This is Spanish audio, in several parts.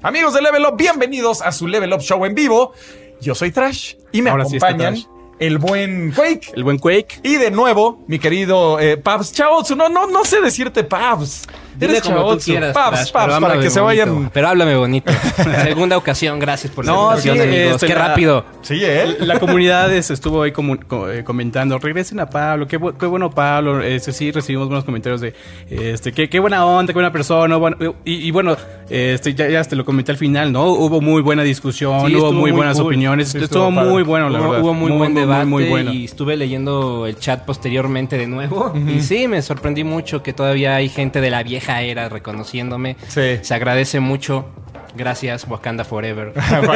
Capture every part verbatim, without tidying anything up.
Amigos de Level Up, bienvenidos a su Level Up Show en vivo. Yo soy Trash y me Ahora acompañan sí el buen Quake. El buen Quake. Y de nuevo, mi querido eh, Pabs Chaotsu. No, no, no sé decirte Pabs. Dile Eres como tú Chaotsu. quieras, Pabs, Trash, Pabs, pero para háblame que se bonito. vayan. Pero háblame bonito. Segunda ocasión, gracias por la No, invitación, sí, amigos. este, Qué la- rápido. Sí, ¿eh? La comunidad es- estuvo ahí comu- co- eh, comentando, regresen a Pablo, qué, bu- qué bueno Pablo, este, sí recibimos buenos comentarios de, este, qué, qué buena onda, qué buena persona, bueno, y, y bueno, este, ya, ya te lo comenté al final, ¿no? Hubo muy buena discusión, Sí, hubo estuvo muy muy buenas cool. opiniones, Sí, estuvo, estuvo padre. muy bueno, la Hubo, verdad. hubo muy, buen debate muy bueno. y estuve leyendo el chat posteriormente de nuevo. Y sí, me sorprendí mucho que todavía hay gente de la vieja era reconociéndome. Sí. Se agradece mucho. Gracias, Wakanda Forever. Wakanda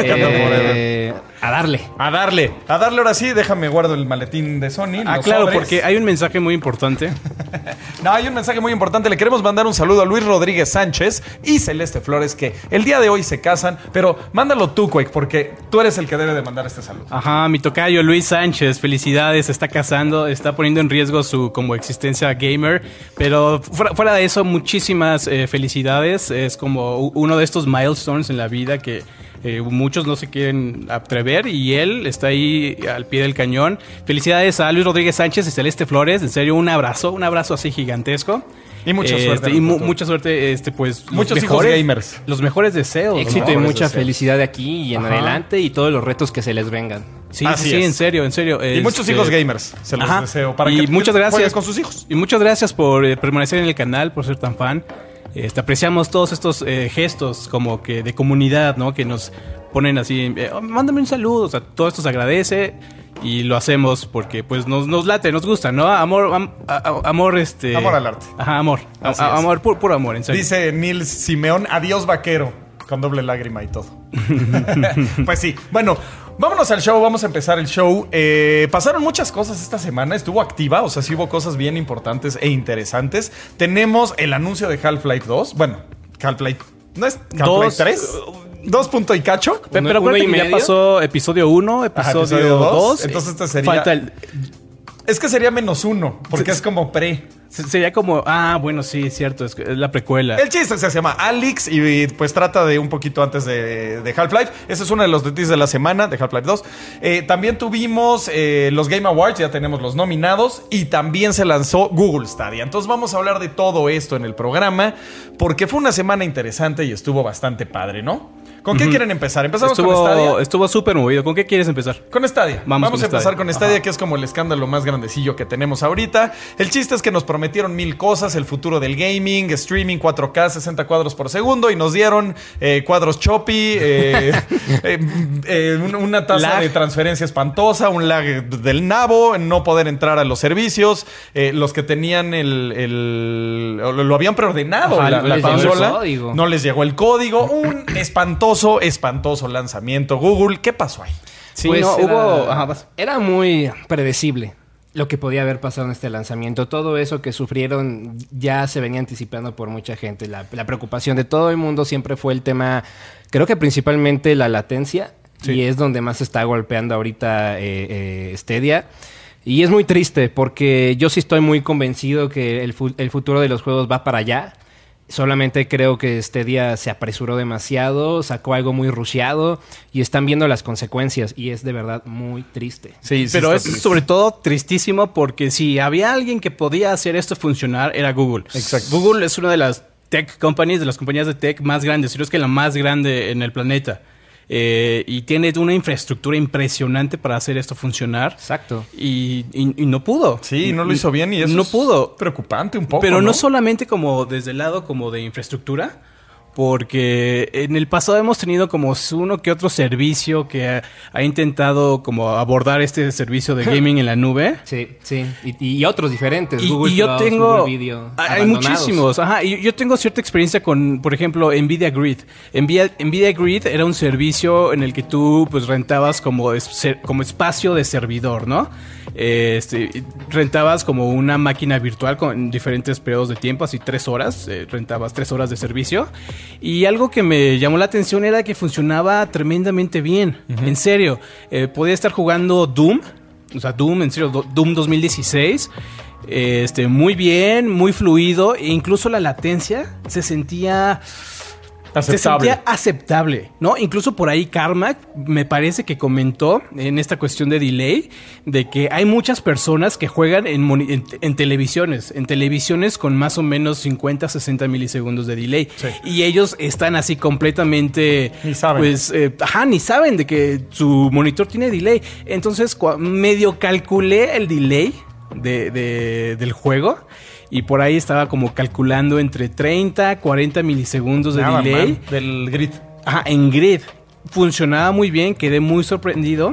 Eh, A darle. A darle, a darle ahora sí. Déjame guardo el maletín de Sony. Ah, los claro, sobres. porque hay un mensaje muy importante. No, hay un mensaje muy importante. Le queremos mandar un saludo a Luis Rodríguez Sánchez y Celeste Flores, que el día de hoy se casan. Pero mándalo tú, Quake, porque tú eres el que debe de mandar este saludo. Ajá, mi tocayo Luis Sánchez, felicidades, se está casando, está poniendo en riesgo su como existencia gamer, pero fuera, fuera de eso, muchísimas eh, felicidades, es como u- uno de estos milestones en la vida que eh, muchos no se quieren atrever y él está ahí al pie del cañón. Felicidades a Luis Rodríguez Sánchez y Celeste Flores, en serio, un abrazo, un abrazo así gigantesco. Y mucha Este, suerte en y el mu- futuro. mucha suerte, este, pues. los Muchos hijos mejores- gamers. Los mejores deseos. Éxito ¿no? y Por eso mucha sí. felicidad de aquí y en Ajá. adelante y todos los retos que se les vengan. Sí, Así sí, sí, es. en serio, en serio. Y muchos Este, hijos gamers. Se los Ajá. deseo. Para y que muchas jueguen gracias con sus hijos. Y muchas gracias por eh, permanecer en el canal, por ser tan fan. Este, apreciamos todos estos eh, gestos como que de comunidad, ¿no? Que nos ponen así, eh, oh, mándame un saludo, o sea, todo esto se agradece y lo hacemos porque pues nos, nos late, nos gusta, ¿no? Amor, am- a- a- amor, este... Amor al arte. Ajá, amor. A- Así a- es. amor, puro, puro amor, en serio. Dice Nils Simeón, adiós vaquero, con doble lágrima y todo. Pues sí, bueno, vámonos al show, vamos a empezar el show. Eh, pasaron muchas cosas esta semana, estuvo activa, o sea, sí hubo cosas bien importantes e interesantes. Tenemos el anuncio de Half-Life dos, bueno, Half-Life, ¿no es Half-Life Dos. tres? ¿Dos punto y cacho? Pe- Uno- Pero uno acuérdate y que ya medio. pasó episodio uno, Ajá, episodio episodio dos, dos. entonces este sería- Falta el... Es que sería menos uno, porque Sí. es como pre. se- Sería como... Ah, bueno, sí, es cierto, es, es la precuela. El chiste es que se llama Alyx y pues trata de un poquito antes de, de Half-Life. Ese es uno de los noticias de la semana de Half-Life dos. Eh, también tuvimos eh, los Game Awards, ya tenemos los nominados y también se lanzó Google Stadia. Entonces vamos a hablar de todo esto en el programa porque fue una semana interesante y estuvo bastante padre, ¿no? ¿Con qué quieren empezar? ¿Empezamos con Stadia? Estuvo estuvo súper movido. ¿Con qué quieres empezar? Con Stadia. Vamos Vamos, con a empezar Stadia. con Stadia, Ajá. que es como el escándalo más grandecillo que tenemos ahorita. El chiste es que nos prometieron mil cosas, el futuro del gaming, streaming cuatro K, sesenta cuadros por segundo, y nos dieron eh, cuadros choppy, eh, eh, eh, un- una tasa Lag. de transferencia espantosa, un lag del nabo, no poder entrar a los servicios, eh, los que tenían el... el- lo, lo habían preordenado, Ajá, la, no la les llegó el consola. código. No les llegó el código. Un espantoso, espantoso lanzamiento. Google, ¿qué pasó ahí? Sí, Pues no, era, hubo... Ajá, vas. era muy predecible lo que podía haber pasado en este lanzamiento. Todo eso que sufrieron ya se venía anticipando por mucha gente. La, la preocupación de todo el mundo siempre fue el tema, creo que principalmente la latencia. Sí. Y es donde más está golpeando ahorita eh, eh, Stadia. Y es muy triste porque yo sí estoy muy convencido que el, fu- el futuro de los juegos va para allá. Solamente creo que Stadia se apresuró demasiado, sacó algo muy rusheado y están viendo las consecuencias y es de verdad muy triste. Sí, Pero es sobre todo tristísimo porque si había alguien que podía hacer esto funcionar era Google. Exacto. Google es una de las tech companies, de las compañías de tech más grandes, si no es que la más grande en el planeta. Eh, y tiene una infraestructura impresionante para hacer esto funcionar. Exacto. Y, y- y no pudo. Sí, no lo hizo bien y eso no es pudo. preocupante un poco. Pero no, ¿no? solamente como desde el lado como de infraestructura, porque en el pasado hemos tenido como uno que otro servicio que ha, ha intentado como abordar este servicio de gaming en la nube. Sí, sí. Y, y otros diferentes. Y, Google y yo Plus, tengo... Google Video, hay abandonados. muchísimos. Ajá, y yo tengo cierta experiencia con, por ejemplo, Nvidia Grid. Nvidia, Nvidia Grid era un servicio en el que tú pues rentabas como, es- como espacio de servidor, ¿no? Eh, Este, rentabas como una máquina virtual con diferentes periodos de tiempo, así tres horas. eh, rentabas tres horas de servicio. Y algo que me llamó la atención era que funcionaba tremendamente bien. En serio. Eh, podía estar jugando Doom. O sea, Doom, en serio, Do- Doom dos mil dieciséis. Este, muy bien, muy fluido. E incluso la latencia se sentía Aceptable. Se sentía aceptable, ¿no? Incluso por ahí Carmack me parece que comentó en esta cuestión de delay de que hay muchas personas que juegan en, moni- en, en televisiones, en televisiones con más o menos cincuenta, sesenta milisegundos de delay. Sí. Y ellos están así completamente... Ni saben. Pues, eh, ajá, ni saben de que su monitor tiene delay. Entonces, cua- medio calculé el delay de, de, del juego. Y por ahí estaba como calculando entre treinta, cuarenta milisegundos de Nada, delay. man, del grid. Ajá, en grid. Funcionaba muy bien, quedé muy sorprendido.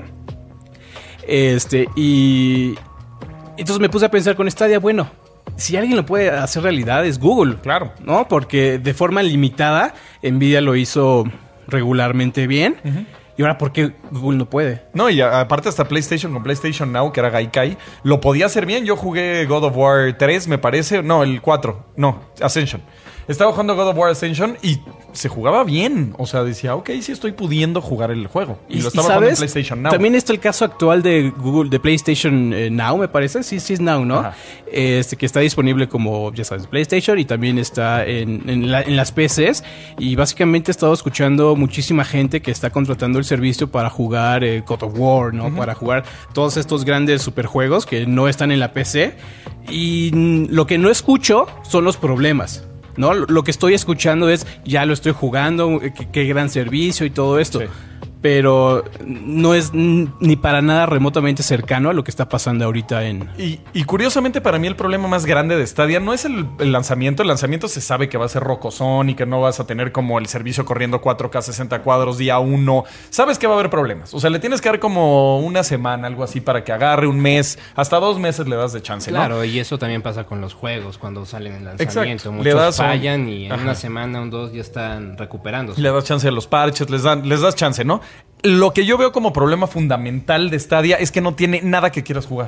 Este, y... Entonces me puse a pensar con Stadia, bueno, si alguien lo puede hacer realidad es Google. Claro. ¿No? Porque de forma limitada, Nvidia lo hizo regularmente bien. Uh-huh. Y ahora, ¿por qué Google no puede? No, y a, aparte hasta PlayStation con PlayStation Now, que era Gaikai, lo podía hacer bien. Yo jugué God of War tres, me parece. No, el cuatro. No, Ascension. Estaba jugando God of War Ascension y se jugaba bien. O sea, decía, ok, sí estoy pudiendo jugar el juego. Y, y lo estaba jugando en PlayStation Now. También está el caso actual de Google, de PlayStation eh, Now, me parece. Sí, sí es Now, ¿no? Este, que está disponible como, ya sabes, PlayStation y también está en, en, la, en las P Cs. Y básicamente he estado escuchando muchísima gente que está contratando el servicio para jugar eh, God of War, ¿no? Uh-huh. Para jugar todos estos grandes superjuegos que no están en la P C. Y mm, lo que no escucho son los problemas. ¿No? Lo que estoy escuchando es, ya lo estoy jugando, qué, qué gran servicio y todo esto. Sí. Pero no es ni para nada remotamente cercano a lo que está pasando ahorita en... Y, y curiosamente para mí el problema más grande de Stadia no es el, el lanzamiento. El lanzamiento se sabe que va a ser rocosón y que no vas a tener como el servicio corriendo cuatro K sesenta cuadros día uno. Sabes que va a haber problemas. O sea, le tienes que dar como una semana, algo así, para que agarre un mes. Hasta dos meses le das de chance, ¿no? Claro, y eso también pasa con los juegos cuando salen en lanzamiento. Exacto. Muchos le das fallan un... y en Ajá. una semana, un dos, ya están recuperándose. Le das chance a los parches, les, dan, les das chance, ¿no? Lo que yo veo como problema fundamental de Stadia es que no tiene nada que quieras jugar.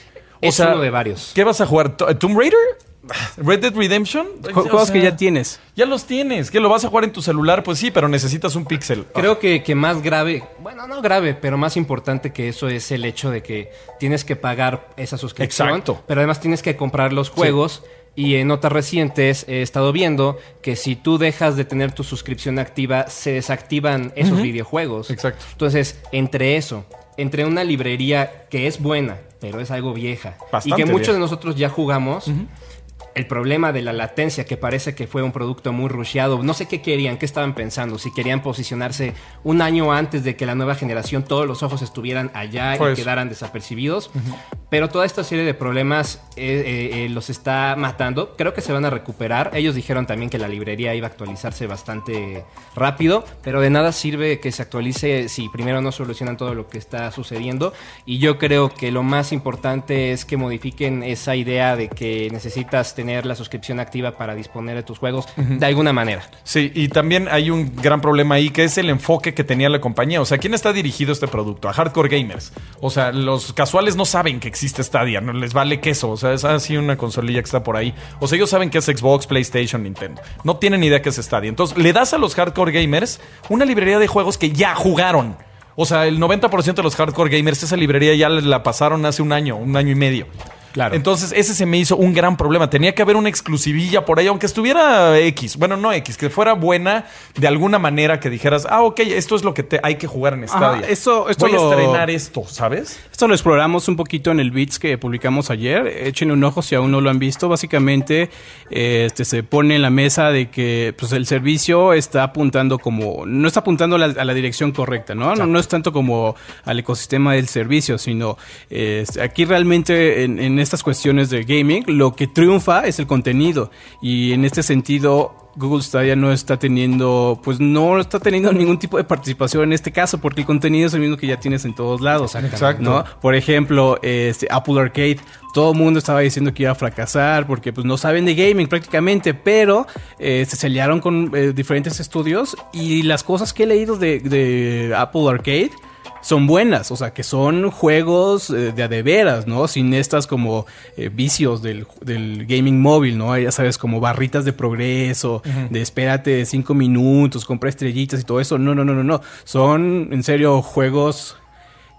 O es sea, uno de varios. ¿Qué vas a jugar? ¿Tomb Raider? ¿Red Dead Redemption? Juegos o sea, que ya tienes. Ya los tienes. ¿Qué lo vas a jugar en tu celular? Pues sí, pero necesitas un píxel. Creo que, que más grave, bueno, no grave, pero más importante que eso es el hecho de que tienes que pagar esa suscripción. Exacto. Pero además tienes que comprar los juegos. Sí. Y en notas recientes he estado viendo que si tú dejas de tener tu suscripción activa, se desactivan esos uh-huh. videojuegos. Exacto. Entonces, entre eso, entre una librería que es buena, pero es algo vieja, Bastante y que muchos vieja. de nosotros ya jugamos... Uh-huh. El problema de la latencia, que parece que fue un producto muy rusheado. No sé qué querían, qué estaban pensando. Si querían posicionarse un año antes de que la nueva generación, todos los ojos estuvieran allá pues. y quedaran desapercibidos. Uh-huh. Pero toda esta serie de problemas eh, eh, eh, los está matando. Creo que se van a recuperar. Ellos dijeron también que la librería iba a actualizarse bastante rápido. Pero de nada sirve que se actualice si primero no solucionan todo lo que está sucediendo. Y yo creo que lo más importante es que modifiquen esa idea de que necesitas tener la suscripción activa para disponer de tus juegos uh-huh. de alguna manera. Sí, y también hay un gran problema ahí que es el enfoque que tenía la compañía. O sea, ¿quién está dirigido este producto? A hardcore gamers. O sea, los casuales no saben que existe Stadia, no les vale queso. O sea, es así una consolilla que está por ahí. O sea, ellos saben que es Xbox, PlayStation, Nintendo. No tienen idea que es Stadia. Entonces, le das a los hardcore gamers una librería de juegos que ya jugaron. O sea, el noventa por ciento de los hardcore gamers esa librería ya la pasaron hace un año, un año y medio. Claro. Entonces, ese se me hizo un gran problema. Tenía que haber una exclusivilla por ahí, aunque estuviera X. Bueno, no X, que fuera buena de alguna manera que dijeras, ah, ok, esto es lo que te, hay que jugar en Stadia. Ajá, esto, esto Voy lo, a estrenar esto, ¿sabes? Esto lo exploramos un poquito en el Beats que publicamos ayer. Échenle un ojo si aún no lo han visto. Básicamente, eh, este, se pone en la mesa de que pues, el servicio está apuntando como... No está apuntando a la, a la dirección correcta, ¿no? No, no es tanto como al ecosistema del servicio, sino eh, aquí realmente en, en estas cuestiones de gaming, lo que triunfa es el contenido. Y en este sentido, Google Stadia no está teniendo, pues no está teniendo ningún tipo de participación en este caso, porque el contenido es el mismo que ya tienes en todos lados. Exacto. ¿No? Por ejemplo, este, Apple Arcade, todo el mundo estaba diciendo que iba a fracasar porque pues no saben de gaming prácticamente, pero eh, se aliaron con eh, diferentes estudios y las cosas que he leído de, de Apple Arcade son buenas, o sea, que son juegos eh, de a de veras, ¿no? Sin estas como eh, vicios del, del gaming móvil, ¿no? Ya sabes, como barritas de progreso, uh-huh. de espérate cinco minutos, compra estrellitas y todo eso. No, no, no, no, no. Son, en serio, juegos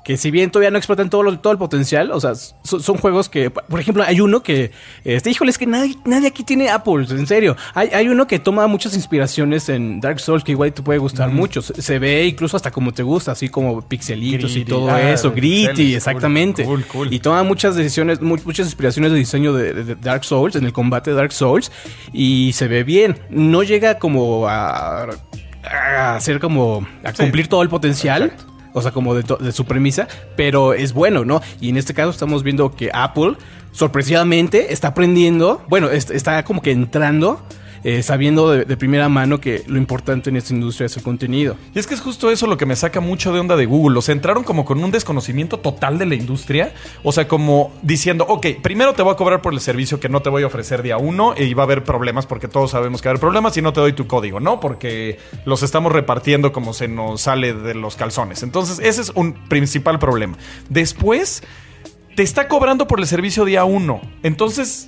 que si bien todavía no explotan todo, lo, todo el potencial, o sea, so, son juegos que, por ejemplo, hay uno que, este, híjole, es que nadie, nadie aquí tiene Apple, en serio. Hay, hay uno que toma muchas inspiraciones en Dark Souls, que igual te puede gustar mm. mucho. Se, se ve incluso hasta como te gusta, así como pixelitos Gritty, y todo ah, eso, gritty, exactamente. Cool, cool, cool. Y toma muchas decisiones, mu- muchas inspiraciones de diseño de, de, de Dark Souls, en el combate de Dark Souls, y se ve bien. No llega como a, a hacer como, a sí. cumplir todo el potencial. Exacto. O sea, como de, to- de su premisa, pero es bueno, ¿no? Y en este caso estamos viendo que Apple, sorpresivamente, está aprendiendo, bueno, est- está como que entrando, eh, sabiendo de, de primera mano que lo importante en esta industria es el contenido. Y es que es justo eso lo que me saca mucho de onda de Google. O sea, entraron como con un desconocimiento total de la industria. O sea, como diciendo, ok, primero te voy a cobrar por el servicio que no te voy a ofrecer día uno y va a haber problemas porque todos sabemos que va a haber problemas y no te doy tu código, ¿no? Porque los estamos repartiendo como se nos sale de los calzones. Entonces, ese es un principal problema. Después, te está cobrando por el servicio día uno. Entonces...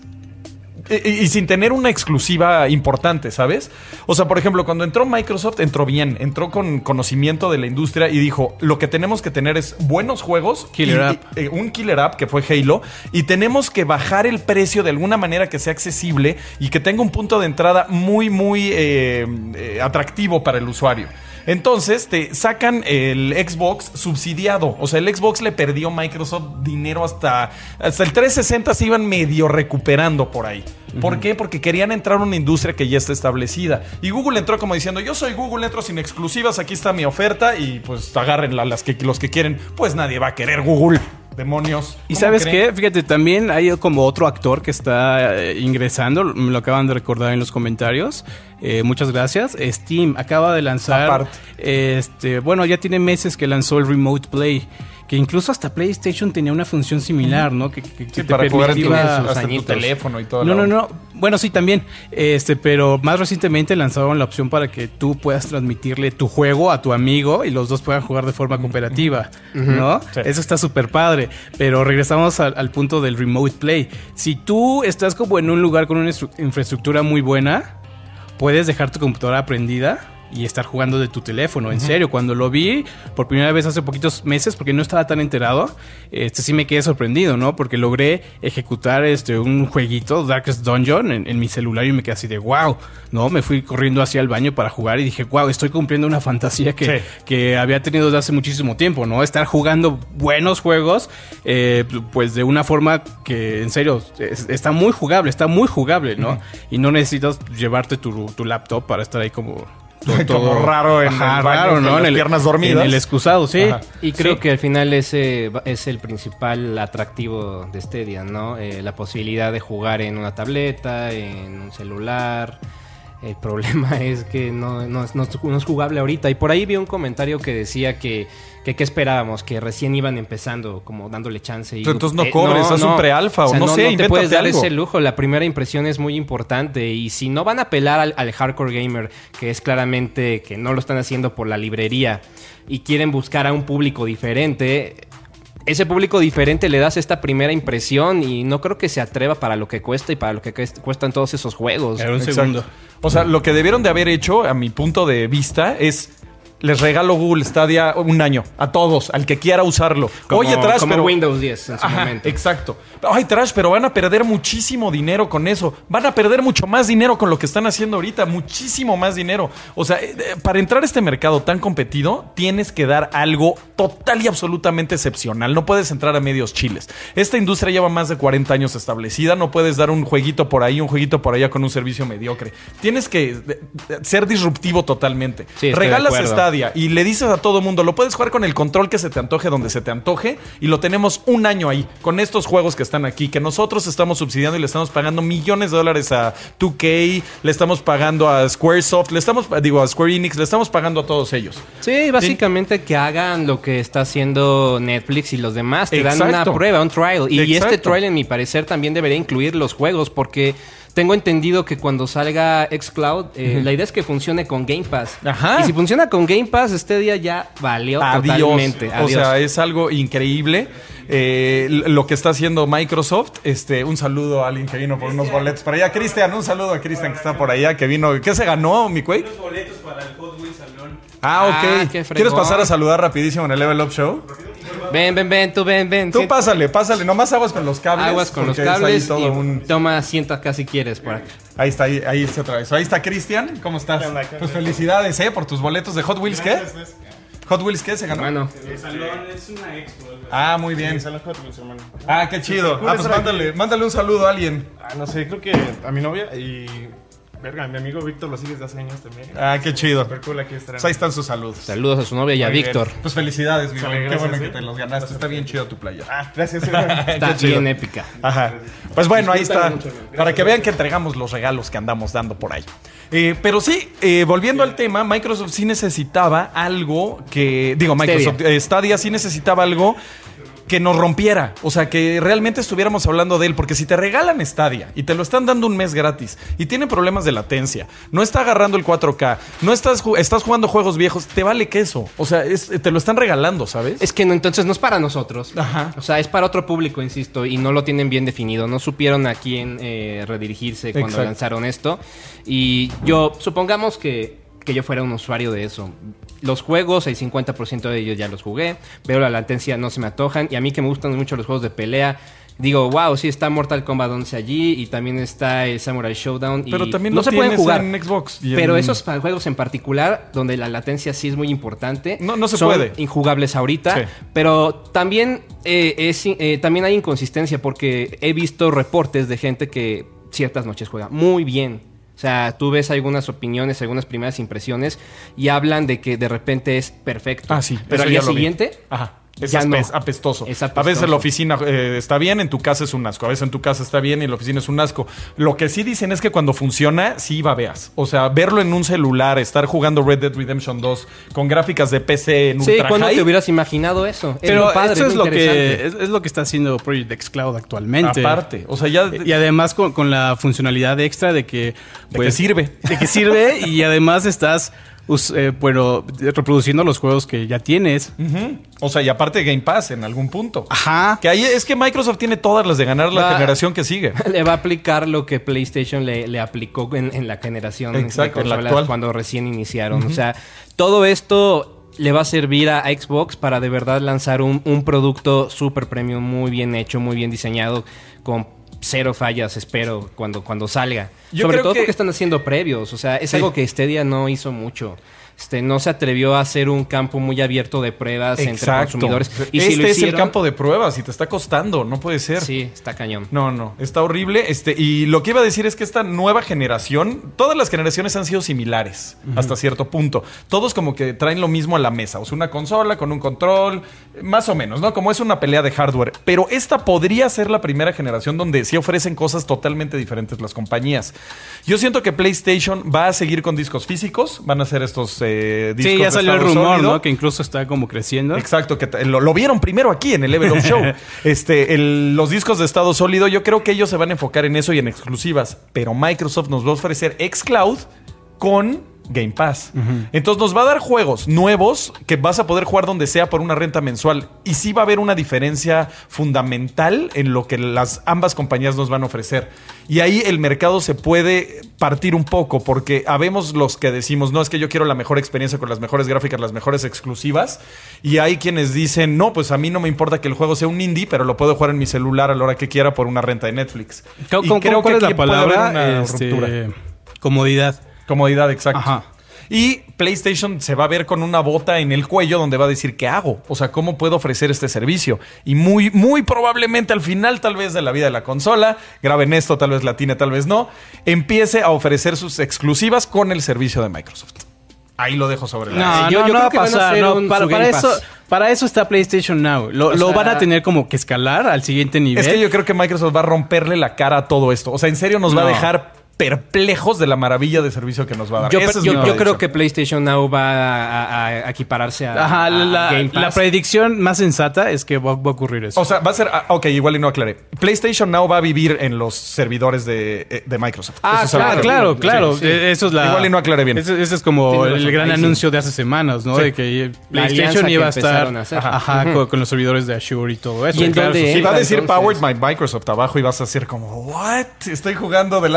Y, y sin tener una exclusiva importante, ¿sabes? O sea, por ejemplo, cuando entró Microsoft, entró bien, entró con conocimiento de la industria y dijo, lo que tenemos que tener es buenos juegos, killer y, app. Y, eh, un killer app que fue Halo, y tenemos que bajar el precio de alguna manera que sea accesible y que tenga un punto de entrada muy, muy eh, eh, atractivo para el usuario. Entonces te sacan el Xbox subsidiado. O sea, el Xbox le perdió Microsoft dinero hasta, hasta el trescientos sesenta se iban medio recuperando por ahí. ¿Por uh-huh. qué? Porque querían entrar a una industria que ya está establecida. Y Google entró como diciendo, yo soy Google, entro sin exclusivas, aquí está mi oferta y pues agárrenla las que, los que quieren. Pues nadie va a querer Google. Demonios. ¿Y sabes creen? qué? Fíjate, también hay como otro actor que está eh, ingresando, me lo acaban de recordar en los comentarios. Eh, muchas gracias. Steam acaba de lanzar, este, bueno, ya tiene meses que lanzó el Remote Play, que incluso hasta PlayStation tenía una función similar, ¿no? Que, que, que sí, te para jugar en tu, hasta tu teléfono y todo. No, no, no. Bueno, sí, también. Este, pero más recientemente lanzaron la opción para que tú puedas transmitirle tu juego a tu amigo y los dos puedan jugar de forma cooperativa, uh-huh. ¿no? Sí. Eso está súper padre. Pero regresamos al, al punto del Remote Play. Si tú estás como en un lugar con una infraestructura muy buena, puedes dejar tu computadora prendida y estar jugando de tu teléfono, en uh-huh. serio. Cuando lo vi por primera vez hace poquitos meses, porque no estaba tan enterado, este sí me quedé sorprendido, ¿no? Porque logré ejecutar este un jueguito, Darkest Dungeon, en, en mi celular y me quedé así de wow, ¿no? Me fui corriendo hacia el baño para jugar y dije, wow, estoy cumpliendo una fantasía que, sí. que había tenido desde hace muchísimo tiempo, ¿no? Estar jugando buenos juegos, eh, pues de una forma que, en serio, es, está muy jugable, está muy jugable, ¿no? Uh-huh. Y no necesitas llevarte tu, tu laptop para estar ahí como... Todo, todo raro en ajá, el baño, raro, ¿no? Con en las el, piernas dormidas. En el excusado, sí. Ajá. Y creo sí. que al final ese es el principal atractivo de Stadia, ¿no? Eh, la posibilidad de jugar en una tableta, en un celular. El problema es que no, no, no, no es jugable ahorita. Y por ahí vi un comentario que decía que que, que esperábamos, que recién iban empezando, como dándole chance. Y, entonces no cobres, eh, no, haz no. un pre-alfa o, sea, o no, no sé, no te puedes dar algo. ese lujo. La primera impresión es muy importante. Y si no van a apelar al, al hardcore gamer, que es claramente que no lo están haciendo por la librería y quieren buscar a un público diferente... Ese público diferente le das esta primera impresión y no creo que se atreva para lo que cuesta y para lo que cuestan todos esos juegos. Era un Exacto. segundo. O sea, lo que debieron de haber hecho, a mi punto de vista, es... Les regalo Google Stadia un año a todos, al que quiera usarlo. Como, Oye, Trash, como pero... Windows diez en su Ajá, momento. Exacto. Ay, Trash, pero van a perder muchísimo dinero con eso. Van a perder mucho más dinero con lo que están haciendo ahorita. Muchísimo más dinero. O sea, para entrar a este mercado tan competido, tienes que dar algo total y absolutamente excepcional. No puedes entrar a medios chiles. Esta industria lleva más de cuarenta años establecida. No puedes dar un jueguito por ahí, un jueguito por allá con un servicio mediocre. Tienes que ser disruptivo totalmente. Sí, regalas Stadia y le dices a todo mundo, lo puedes jugar con el control que se te antoje, donde se te antoje, y lo tenemos un año ahí, con estos juegos que están aquí, que nosotros estamos subsidiando y le estamos pagando millones de dólares a dos K, le estamos pagando a Squaresoft, le estamos, digo, a Square Enix, le estamos pagando a todos ellos. Sí, básicamente ¿Sí? que hagan lo que está haciendo Netflix y los demás, te Exacto. dan una prueba, un trial, y, y este trial, en mi parecer, también debería incluir los juegos, porque... Tengo entendido que cuando salga xCloud, eh, uh-huh. la idea es que funcione con Game Pass. Ajá. Y si funciona con Game Pass, este día ya valió Adiós. totalmente. Adiós. O sea, es algo increíble. Eh, lo que está haciendo Microsoft. Este, un saludo a alguien que vino por Cristian. unos boletos para allá. Cristian, un saludo a Cristian que está por allá, que vino. ¿Qué se ganó, mi güey? Unos boletos para el Hot Wheels Salón. Ah, ok. Ah, qué fregón. ¿Quieres pasar a saludar rapidísimo en el Level Up Show? Ven, ven, ven, tú ven, ven. Tú Siéntate. pásale, pásale. Nomás aguas con los cables. Aguas con los porque es ahí cables todo y un- toma asiento acá si quieres por acá. Ahí está, ahí, ahí se atravesó. Ahí está Cristian. ¿Cómo estás? ¿Qué onda, qué onda? Pues felicidades, ¿eh? Por tus boletos de Hot Wheels, ¿qué? ¿Hot Wheels qué se ganó? Bueno, El salón es una expo. Ah, muy bien. Son los Hot Wheels, hermano. Ah, qué chido. Cool Ah, pues estar mándale, aquí. mándale un saludo a alguien. Ah, no sé, creo que a mi novia y... Verga, mi amigo Víctor lo sigue desde hace años también. Ah, qué chido. Super cool aquí estar. Pues ahí están sus saludos. saludos a su novia y a Muy bien. Víctor. Pues felicidades, mi Sale, buen. Qué gracias, bueno que ¿eh? te los ganaste. Está bien chido tu playa. Ah, gracias. Está Qué chido. bien épica. Ajá. Pues bueno, ahí está. Disfrútalo mucho, hermano. Para que vean que entregamos los regalos que andamos dando por ahí. Eh, pero sí, eh, volviendo al tema, Microsoft sí necesitaba algo que. Digo, Microsoft, Stadia, eh, Stadia sí necesitaba algo que nos rompiera. O sea, que realmente estuviéramos hablando de él. Porque si te regalan Stadia y te lo están dando un mes gratis y tiene problemas de latencia, no está agarrando el cuatro K, no estás, ju- estás jugando juegos viejos, te vale queso. O sea, es- te lo están regalando, ¿sabes? Es que no, entonces no es para nosotros. Ajá. O sea, es para otro público, insisto, y no lo tienen bien definido. No supieron a quién eh, redirigirse cuando Exacto. lanzaron esto. Y yo, supongamos que, que yo fuera un usuario de eso. Los juegos, el cincuenta por ciento de ellos ya los jugué, pero la latencia no se me antojan. Y a mí que me gustan mucho los juegos de pelea, digo, wow, sí está Mortal Kombat once allí y también está el Samurai Showdown. Y Pero también no lo se pueden tienes jugar en Xbox y en- Pero esos pa- juegos en particular, donde la latencia sí es muy importante, No- no se son puede. injugables ahorita. Sí. Pero también, eh, es, eh, también hay inconsistencia porque he visto reportes de gente que ciertas noches juega muy bien. O sea, tú ves algunas opiniones, algunas primeras impresiones y hablan de que de repente es perfecto. Ah, sí. Pero eso al ya día lo vi. siguiente, Ajá. Es ya no. apes- apestoso. Es A apestoso. veces la oficina eh, está bien, en tu casa es un asco. A veces en tu casa está bien y en la oficina es un asco. Lo que sí dicen es que cuando funciona, sí babeas. O sea, verlo en un celular, estar jugando Red Dead Redemption dos con gráficas de P C en sí, ultra ¿cuándo high. te hubieras imaginado eso? Es Pero lo padre, esto es lo lo que interesante. es, es lo que está haciendo Project xCloud actualmente. Aparte, o sea, ya Y además con, con la funcionalidad extra de que pues, que sirve. De que sirve y además estás us- eh, bueno, reproduciendo los juegos que ya tienes. Ujú. O sea, y aparte Game Pass en algún punto. Ajá. Que ahí es que Microsoft tiene todas las de ganar la Va- generación que sigue. Le va a aplicar lo que PlayStation le, le aplicó en, en la generación Exacto, de en la consolas actual. cuando recién iniciaron. O sea, todo esto le va a servir a Xbox para de verdad lanzar un, un producto super premium, muy bien hecho, muy bien diseñado, con cero fallas, espero, cuando, cuando salga. Yo Sobre creo todo que- porque están haciendo previos. O sea, es Sí. algo que Stadia no hizo mucho. Este, no se atrevió a hacer un campo muy abierto de pruebas entre consumidores. Y este si lo es el hicieron- campo de pruebas y te está costando, no puede ser. Sí, está cañón. No, no, está horrible. Este, y lo que iba a decir es que esta nueva generación, todas las generaciones han sido similares hasta cierto punto. Todos como que traen lo mismo a la mesa. O sea, una consola con un control, más o menos, ¿no? Como es una pelea de hardware. Pero esta podría ser la primera generación donde sí ofrecen cosas totalmente diferentes las compañías. Yo siento que PlayStation va a seguir con discos físicos, van a hacer estos eh, discos Sí, ya de salió el estado rumor, sólido. ¿no? Que incluso está como creciendo. Exacto, que t- lo, lo vieron primero aquí en el Level Up Show. este, el- los discos de estado sólido, yo creo que ellos se van a enfocar en eso y en exclusivas. Pero Microsoft nos va a ofrecer xCloud con Game Pass. Entonces nos va a dar juegos nuevos que vas a poder jugar donde sea por una renta mensual. Y sí va a haber una diferencia fundamental en lo que las ambas compañías nos van a ofrecer. Y ahí el mercado se puede partir un poco porque habemos los que decimos, no, es que yo quiero la mejor experiencia con las mejores gráficas, las mejores exclusivas. Y hay quienes dicen, no, pues a mí no me importa que el juego sea un indie, pero lo puedo jugar en mi celular a la hora que quiera por una renta de Netflix. ¿Cómo- Y cómo- creo ¿Cuál que es la aquí puede haber palabra? una Este, ruptura. comodidad. Comodidad, exacto. Ajá. Y PlayStation se va a ver con una bota en el cuello donde va a decir, ¿qué hago? O sea, ¿cómo puedo ofrecer este servicio? Y muy, muy probablemente al final, tal vez de la vida de la consola, graben esto, tal vez latine, tal vez no, empiece a ofrecer sus exclusivas con el servicio de Microsoft. Ahí lo dejo sobre la mesa. No, yo- no, yo no creo va a que van a pasar. hacer no, un- para, su para Game eso, Pass. para eso está PlayStation Now. Lo, O lo sea- van a tener como que escalar al siguiente nivel. Es que yo creo que Microsoft va a romperle la cara a todo esto. O sea, en serio nos va a No. dejar perplejos de la maravilla de servicio que nos va a dar. Yo, Esa es yo- mi yo predicción. creo que PlayStation Now va a, a- a equipararse a, Ajá, a- a la, Game Pass. la predicción más sensata es que va, va a ocurrir eso. O sea, va a ser... ah, ok, igual y no aclaré. PlayStation Now va a vivir en los servidores de, eh, de Microsoft. Ah, Eso es algo Ah, que- claro, claro. Sí, sí. Eh, Eso es la. Igual y no aclaré bien. Ese, ese es como Tienes el razón, gran ahí sí. anuncio de hace semanas, ¿no? Sí. De que La PlayStation alianza iba a que estar empezaron a hacer. ajá, Ujú. con, con los servidores de Azure y todo eso. ¿Y en Claro, dónde eso sí. Y va a decir Entonces- Powered by Microsoft abajo y vas a decir como, ¿what? Estoy jugando The Last of Us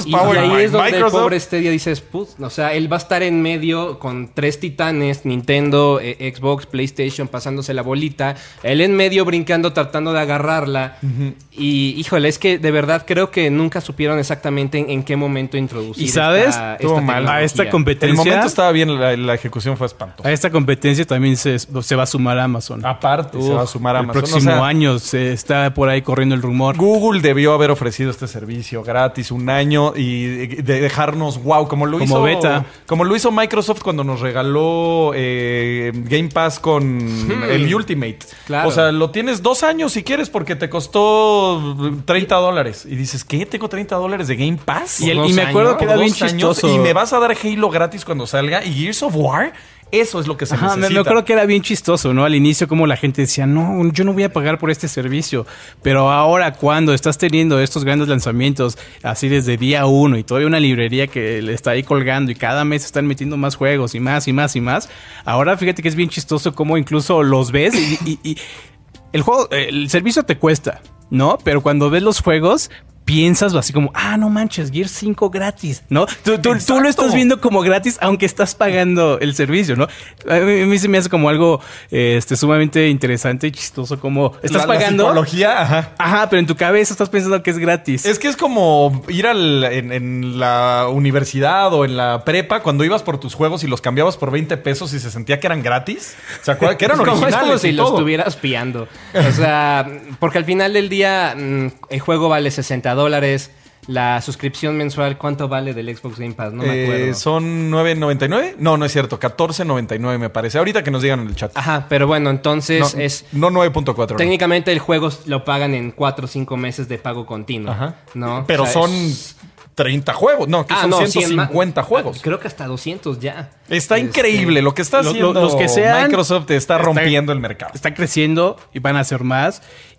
Y, y Powered ahí by es donde Microsoft. el pobre Stadia dices, putz, o sea, él va a estar en medio con tres titanes, Nintendo, eh, Xbox, PlayStation, pasándose la bolita, él en medio brincando, tratando de agarrarla. Uh-huh. Y, híjole, es que de verdad creo que nunca supieron exactamente en, en qué momento introducir. ¿Y sabes? Esta, Estuvo esta mal. A esta El competencia, momento estaba bien, la, la ejecución fue espantosa. a esta competencia también se, se va a sumar Amazon. Aparte, se va a sumar a El Amazon. próximo O sea, año se está por ahí corriendo el rumor. Google debió haber ofrecido este servicio gratis un año y de dejarnos wow, como lo Como hizo beta. como lo hizo Microsoft cuando nos regaló eh, Game Pass con el Ultimate. Claro. O sea, lo tienes dos años si quieres porque te costó treinta dólares. Y dices, ¿qué? ¿Tengo treinta dólares de Game Pass? Y, el- Dos y me acuerdo años, que era Dos bien años, chistoso. y me vas a dar Halo gratis cuando salga. Y Gears of War, eso es lo que se Ajá, me, necesita. me acuerdo que era bien chistoso, ¿no? Al inicio como la gente decía, no, yo no voy a pagar por este servicio. Pero ahora cuando estás teniendo estos grandes lanzamientos así desde día uno y todavía una librería que le está ahí colgando y cada mes están metiendo más juegos y más y más y más, ahora fíjate que es bien chistoso cómo incluso los ves y, y- y el juego, el servicio te cuesta, ¿no? Pero cuando ves los juegos piensas así como, ah, no manches, Gears cinco gratis, ¿no? Tú, tú, tú lo estás viendo como gratis aunque estás pagando el servicio, ¿no? A mí, a mí se me hace como algo eh, este, sumamente interesante y chistoso como estás La- la pagando. psicología, ajá. Ajá, pero en tu cabeza estás pensando que es gratis. Es que es como ir al, en, en la universidad o en la prepa cuando ibas por tus juegos y los cambiabas por veinte pesos y se sentía que eran gratis. ¿Se acuerdan? Que eran Es como, originales es como si y lo todo. estuvieras piando. O sea, porque al final del día mm, el juego vale sesenta dólares. La suscripción mensual, ¿cuánto vale del Xbox Game Pass? No me Eh, acuerdo. ¿Son nueve noventa y nueve? No, no es cierto. catorce noventa y nueve me parece. Ahorita que nos digan en el chat. Ajá, pero bueno, entonces No, es... no nueve punto cuatro. no. Técnicamente el juego lo pagan en cuatro o cinco meses de pago continuo. Ajá. ¿No? Pero O sea, son es- treinta juegos. No, que Ah, son no, ciento cien ma- cincuenta juegos. Creo que hasta doscientos ya. Está Este, increíble lo que está lo- haciendo lo- los que sean, Microsoft está, está- rompiendo el mercado. Está creciendo y van a hacer más.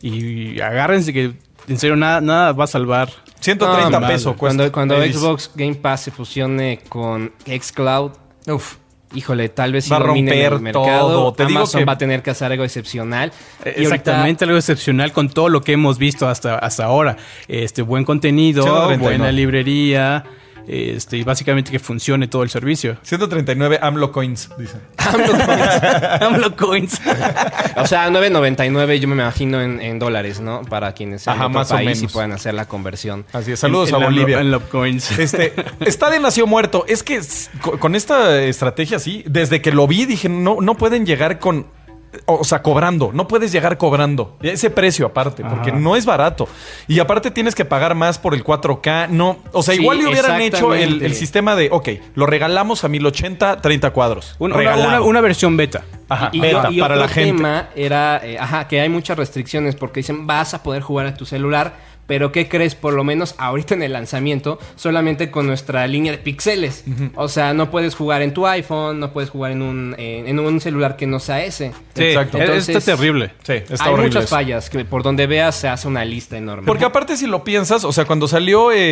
Y agárrense que en serio nada, nada va a salvar. ciento No, treinta madre. pesos cuesta. Cuando, cuando Davis. Xbox Game Pass se fusione con xCloud, Uf. híjole, tal vez sí Va a dominen romper el mercado. todo. Te digo Amazon que- va a tener que hacer algo excepcional. Eh, Y ahorita- Exactamente, algo excepcional con todo lo que hemos visto hasta, hasta ahora. Este, buen contenido, ciento treinta y nueve. buena librería, este, y básicamente que funcione todo el servicio. ciento treinta y nueve AMLO Coins, dicen. AMLO Coins. O sea, nueve noventa y nueve yo me imagino en, en dólares, ¿no? Para quienes sean Ajá, de otro más o país y menos. puedan hacer la conversión. Así es. Saludos El- a el AMLO- Bolivia. AMLO Coins. Este, Stadia nació muerto. Es que s- co- con esta estrategia, sí, desde que lo vi dije, no, no pueden llegar con, o sea, cobrando. No puedes llegar cobrando ese precio aparte, porque Ajá. no es barato. Y aparte tienes que pagar más por el cuatro K. No, o sea, Sí, igual le hubieran hecho el, exactamente. el sistema de, ok, lo regalamos a mil ochenta, treinta cuadros. Una, una- Regalado. una- una versión beta. Ajá, Y, beta, y para otro la gente. tema era, eh, ajá, que hay muchas restricciones porque dicen vas a poder jugar a tu celular, pero ¿qué crees? Por lo menos ahorita en el lanzamiento, solamente con nuestra línea de píxeles. O sea, no puedes jugar en tu iPhone, no puedes jugar en un, eh, en un celular que no sea ese. Sí, Exacto. está terrible. Sí, está hay horrible muchas eso. fallas que por donde veas se hace una lista enorme. Porque aparte si lo piensas, o sea, cuando salió, eh,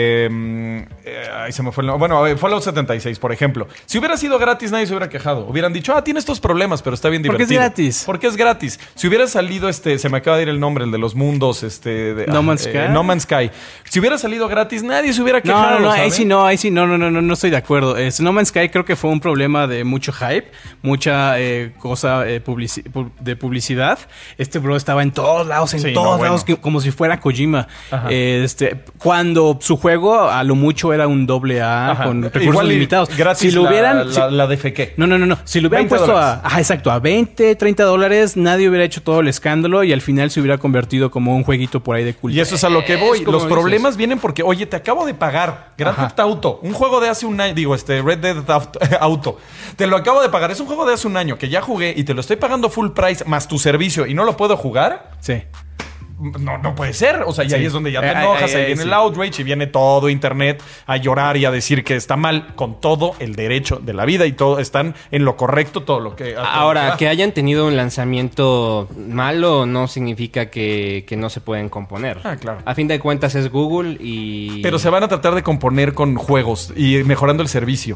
eh, eh, ay, se me fue el nombre. Bueno, eh, Fallout setenta y seis, por ejemplo. Si hubiera sido gratis, nadie se hubiera quejado. Hubieran dicho, ah, tiene estos problemas, pero está bien Porque es divertido. gratis. Porque es gratis. Si hubiera salido este, se me acaba de ir el nombre, el de los mundos, este... de- No ah, Man's eh, Sky. No Man's Sky. Si hubiera salido gratis, nadie se hubiera No, quejado. no, no, ahí ¿saben? sí no, ahí sí no, no, no, no, no estoy de acuerdo. Eh, No Man's Sky creo que fue un problema de mucho hype, mucha eh, cosa eh, publici- pu- de publicidad. Este bro estaba en todos lados, en Sí, todos no, bueno. lados, que- como si fuera Kojima. Ajá. Eh, este, cuando su juego a lo mucho era un doble A Ajá. con recursos Igual y limitados. Gratis si lo la- hubieran, la, si- la defequé. no, no, no, no. Si lo hubieran veinte puesto a, dólares. ajá, exacto, a veinte, treinta dólares, nadie hubiera hecho todo el escándalo y al final se hubiera convertido como un jueguito por ahí de culto. Y eso es a lo que Es voy. como Los dices. problemas vienen porque, oye, te acabo de pagar Grand Ajá. Theft Auto, un juego de hace un año, digo, este Red Dead Auto, Auto. Te lo acabo de pagar, es un juego de hace un año que ya jugué y te lo estoy pagando full price más tu servicio y no lo puedo jugar. Sí. No, no puede ser. O sea, y Sí. ahí es donde ya te Eh, enojas, eh, ahí eh, viene sí. el outrage y viene todo internet a llorar y a decir que está mal con todo el derecho de la vida y todo están en lo correcto, todo lo que... a todo lo Ahora, va. que hayan tenido un lanzamiento malo no significa que, que no se pueden componer. Ah, claro. A fin de cuentas es Google y... Pero se van a tratar de componer con juegos y mejorando el servicio.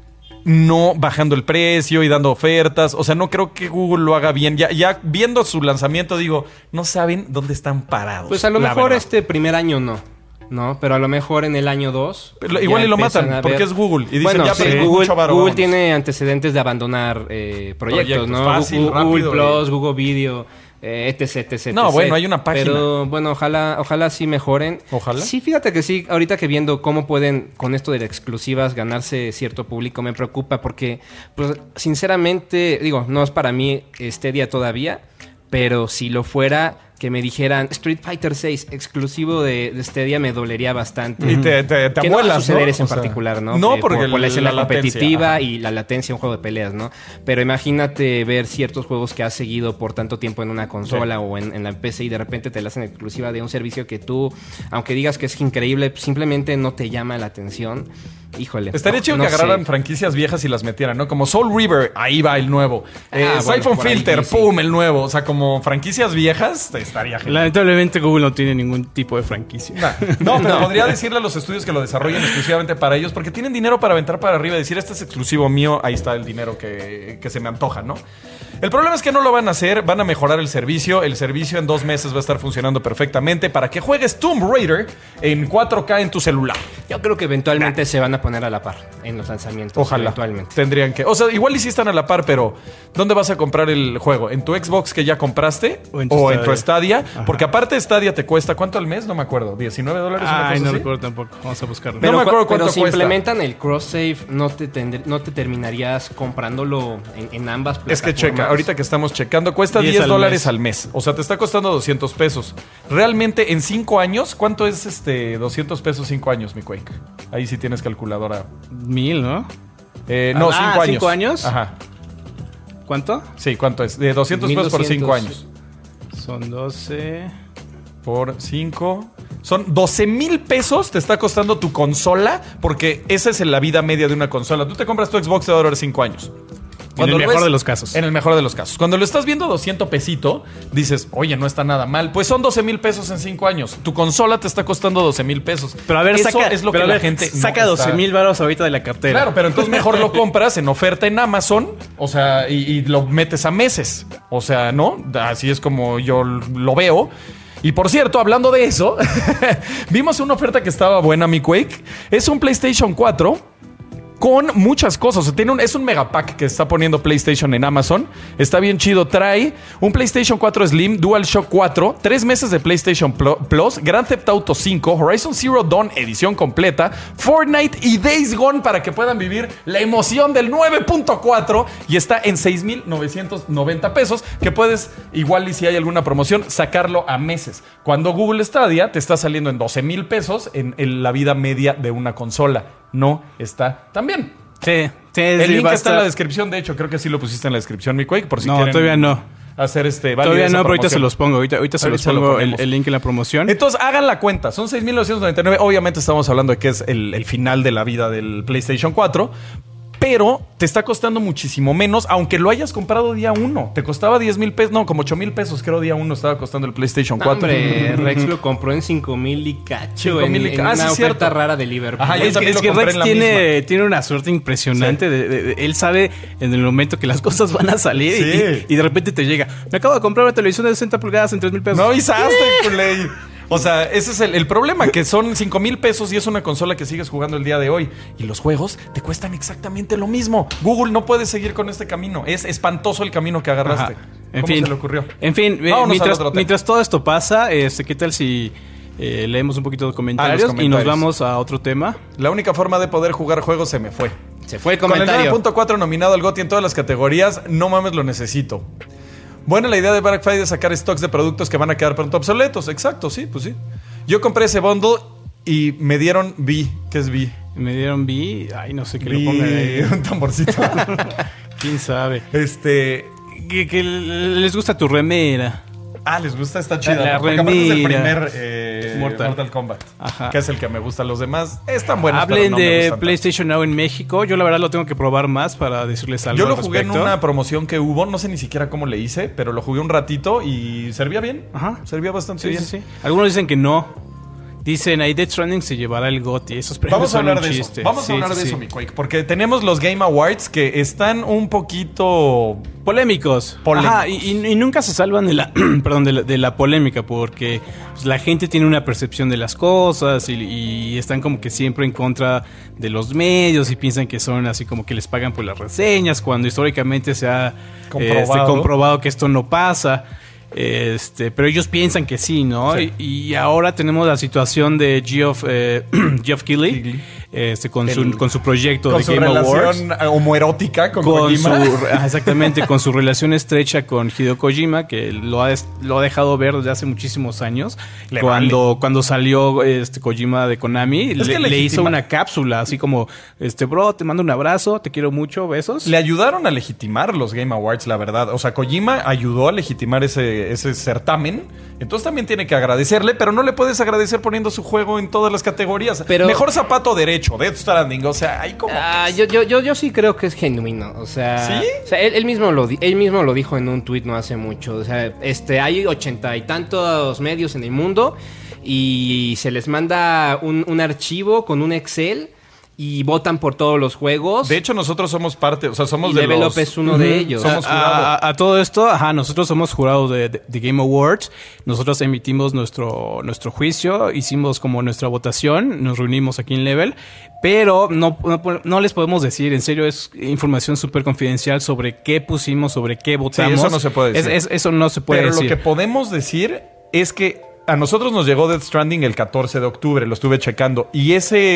No bajando el precio y dando ofertas. O sea, no creo que Google lo haga bien. Ya, ya viendo su lanzamiento, digo, no saben dónde están parados. Pues a lo la mejor verdad. este primer año no. ¿no? Pero a lo mejor en el año dos... Igual y lo matan, porque es Google. Y dicen, bueno, ya, sí, pero Google, mucho varo, Google vamos. tiene antecedentes de abandonar eh, proyectos, Proyectos, ¿no? fácil, Google, rápido, Google Plus, y- Google Video, eh, etc, etc, No, etc. bueno, hay una página. Pero bueno, ojalá, ojalá sí mejoren. Ojalá. Sí, fíjate que sí, ahorita que viendo cómo pueden con esto de las exclusivas ganarse cierto público me preocupa porque, pues, sinceramente, digo, no es para mí Stadia todavía, pero si lo fuera, que me dijeran Street Fighter seis exclusivo de, de Stadia me dolería bastante. Y te, te, te que no va a abuelas, suceder ¿no? eso en O sea, particular, ¿no? No, Eh, porque por, por la el- escena la latencia, competitiva ajá. y la latencia en un juego de peleas, ¿no? Pero imagínate ver ciertos juegos que has seguido por tanto tiempo en una consola Sí. o en, en la P C y de repente te la hacen exclusiva de un servicio que tú, aunque digas que es increíble, simplemente no te llama la atención. Híjole. Estaría no- chido no que agarraran sé. franquicias viejas y las metieran, ¿no? Como Soul River, ahí va el nuevo. Eh, Ah, bueno, Siphon por ahí Filter, sí. pum, el nuevo. O sea, como franquicias viejas, estaría genial. Lamentablemente Google no tiene ningún tipo de franquicia. Nah. No, pero podría decirle a los estudios que lo desarrollen exclusivamente para ellos, porque tienen dinero para aventar para arriba y decir, este es exclusivo mío, ahí está el dinero que, que se me antoja, ¿no? El problema es que no lo van a hacer, van a mejorar el servicio. El servicio en dos meses va a estar funcionando perfectamente para que juegues Tomb Raider en cuatro K en tu celular. Yo creo que eventualmente se van a poner a la par en los lanzamientos. Ojalá. Eventualmente. Tendrían que. O sea, igual y sí están a la par, pero ¿dónde vas a comprar el juego? ¿En tu Xbox que ya compraste? O en tu ¿O en tu Stadia? Stadia? Porque aparte Stadia te cuesta, ¿cuánto al mes? No me acuerdo. ¿diecinueve dólares? una Ay, cosa no así? recuerdo tampoco. Vamos a buscarlo. No me acuerdo cuánto pero si cuesta. implementan el cross-save, no te, tendr- no te terminarías comprándolo en, en ambas Es plataformas. que checa, ahorita que estamos checando, cuesta diez diez al dólares mes. al mes. O sea, te está costando doscientos pesos. Realmente, en cinco años, ¿cuánto es este doscientos pesos cinco años, mi Quake? Ahí sí tienes calculadora. Mil, ¿no? Eh, no, Ah, cinco años. ¿cinco años? Ajá. ¿Cuánto? Sí, ¿cuánto es? De doscientos pesos por cinco años. Son doce. Por cinco. Son doce mil pesos te está costando tu consola, porque esa es la vida media de una consola. Tú te compras tu Xbox, te va a durar cinco años. En el lo mejor ves- de los casos. En el mejor de los casos. Cuando lo estás viendo doscientos pesito, dices, oye, no está nada mal. Pues son doce mil pesos en cinco años. Tu consola te está costando doce mil pesos. Pero a ver, Eso saca, es lo pero que a la ver, gente no saca está- doce mil baros ahorita de la cartera. Claro, pero entonces mejor lo compras en oferta en Amazon, o sea, y, y lo metes a meses. O sea, ¿no? Así es como yo lo veo. Y por cierto, hablando de eso, vimos una oferta que estaba buena, mi Quake. Es un PlayStation cuatro con muchas cosas. O sea, tiene un, es un megapack que está poniendo PlayStation en Amazon. Está bien chido. Trae un PlayStation cuatro Slim, DualShock cuatro, tres meses de PlayStation Pl- Plus, Grand Theft Auto cinco, Horizon Zero Dawn edición completa, Fortnite y Days Gone para que puedan vivir la emoción del nueve punto cuatro. Y está en seis mil novecientos noventa pesos, que puedes, igual y si hay alguna promoción, sacarlo a meses. Cuando Google Stadia te está saliendo en doce mil pesos en, en la vida media de una consola. No está tan bien. Sí, sí, El sí, link va a está en estar- la descripción, de hecho, creo que sí lo pusiste en la descripción, mi Quake, por si No, quieren todavía no. hacer este válido Todavía esa no, pero ahorita promoción. se los pongo. Ahorita, ahorita se Ahorita los se lo pongo el, ponemos. el link en la promoción. Entonces, hagan la cuenta. Son seis mil novecientos noventa y nueve. Obviamente estamos hablando de que es el, el final de la vida del PlayStation cuatro. Pero te está costando muchísimo menos, aunque lo hayas comprado día uno. Te costaba diez mil pesos, no, como ocho mil pesos, creo, día uno estaba costando el PlayStation No, cuatro. hombre, Rex lo compró en cinco mil y cacho. cinco en, mil y en ca- ah, una sí, oferta cierto. rara de Liverpool. Ajá, yo Es que, también es lo que compré Rex en la tiene, tiene una suerte impresionante. De, de- de- él sabe en el momento que las cosas van a salir y- Sí. y, y de repente te llega. Me acabo de comprar una televisión de sesenta pulgadas en tres mil pesos. No avisaste, culé. O sea, ese es el, el problema, que son cinco mil pesos y es una consola que sigues jugando el día de hoy. Y los juegos te cuestan exactamente lo mismo. Google no puede seguir con este camino. Es espantoso el camino que agarraste. Ajá. En ¿Cómo fin, se le ocurrió? En fin, eh, Vámonos al mientras, otro tema. mientras todo esto pasa, este, ¿qué tal si eh, leemos un poquito de comentarios, y nos comentarios. vamos a otro tema? La única forma de poder jugar juegos se me fue. Se fue el Con el nueve comentario. punto cuatro nominado al GOTY en todas las categorías, no mames, lo necesito. Buena la idea de Black Friday de sacar stocks de productos que van a quedar pronto obsoletos. Exacto, sí, pues sí. Yo compré ese bundle y me dieron V. ¿Qué es V? Me dieron B. Ay, no sé qué lo V, pongan ahí. un tamborcito. ¿Quién sabe? este... Que, que les gusta tu remera. Ah, les gusta, está chida. La ¿no? Porque aparte es el remera. primer eh, Mortal. Mortal. Kombat. Ajá. Que es el que me gusta. Los demás están buenos. Hablen pero no me de gustan tanto. PlayStation Now en México. Yo la verdad lo tengo que probar más para decirles algo Yo lo al jugué en respecto. una promoción que hubo, no sé ni siquiera cómo le hice, pero lo jugué un ratito y servía bien. Ajá. Servía bastante Sí, bien. sí, sí. Algunos dicen que no. Dicen ahí Death Stranding se llevará el GOTY. Esos premios Vamos a son hablar un de chiste. eso. Vamos Sí, a hablar sí, de sí. eso, mi Quake. Porque tenemos los Game Awards que están un poquito... Polémicos. Polémicos. Ajá, y, y- y nunca se salvan de la, perdón, de la, de la polémica porque pues, la gente tiene una percepción de las cosas y, y están como que siempre en contra de los medios y piensan que son así como que les pagan por las reseñas cuando históricamente se ha Comprobado. este, comprobado que esto no pasa. Este, pero ellos piensan que sí, ¿no? Sí. Y, y ahora tenemos la situación de Geoff, eh, Geoff Keighley, Keighley. este, con, El- su, con su proyecto Con de su Game Awards. relación homoerótica con, Con su, Kojima. ah, exactamente, con su relación estrecha con Hideo Kojima, que lo ha, des- lo ha dejado ver desde hace muchísimos años. Le Cuando, cuando salió este Kojima de Konami, Es le, que le legitima- hizo una cápsula, así como, este bro, te mando un abrazo, te quiero mucho, besos. Le ayudaron a legitimar los Game Awards, la verdad. O sea, Kojima ayudó a legitimar ese, ese certamen. Entonces también tiene que agradecerle, pero no le puedes agradecer poniendo su juego en todas las categorías. Pero- Mejor zapato derecho, Death Stranding. O sea, hay como... Ah, yo, yo, yo, yo sí creo que es genuino. O sea, ¿Sí? o sea él, él mismo lo, di- él mismo lo dijo en un tuit no hace mucho. O sea, este, hay ochenta y tantos medios en el mundo y se les manda un, un archivo con un Excel y votan por todos los juegos. De hecho, nosotros somos parte, o sea, somos y de Level los... Up es uno de ellos. Somos a, jurado. a- a todo esto, ajá, nosotros somos jurados de, de- de Game Awards. Nosotros emitimos nuestro, nuestro juicio, hicimos como nuestra votación, nos reunimos aquí en Level, pero no, no, no les podemos decir, en serio, es información súper confidencial sobre qué pusimos, sobre qué votamos. eso no se puede decir. Es- es- eso no se puede Pero decir. lo que podemos decir es que a nosotros nos llegó Death Stranding el catorce de octubre, lo estuve checando. Y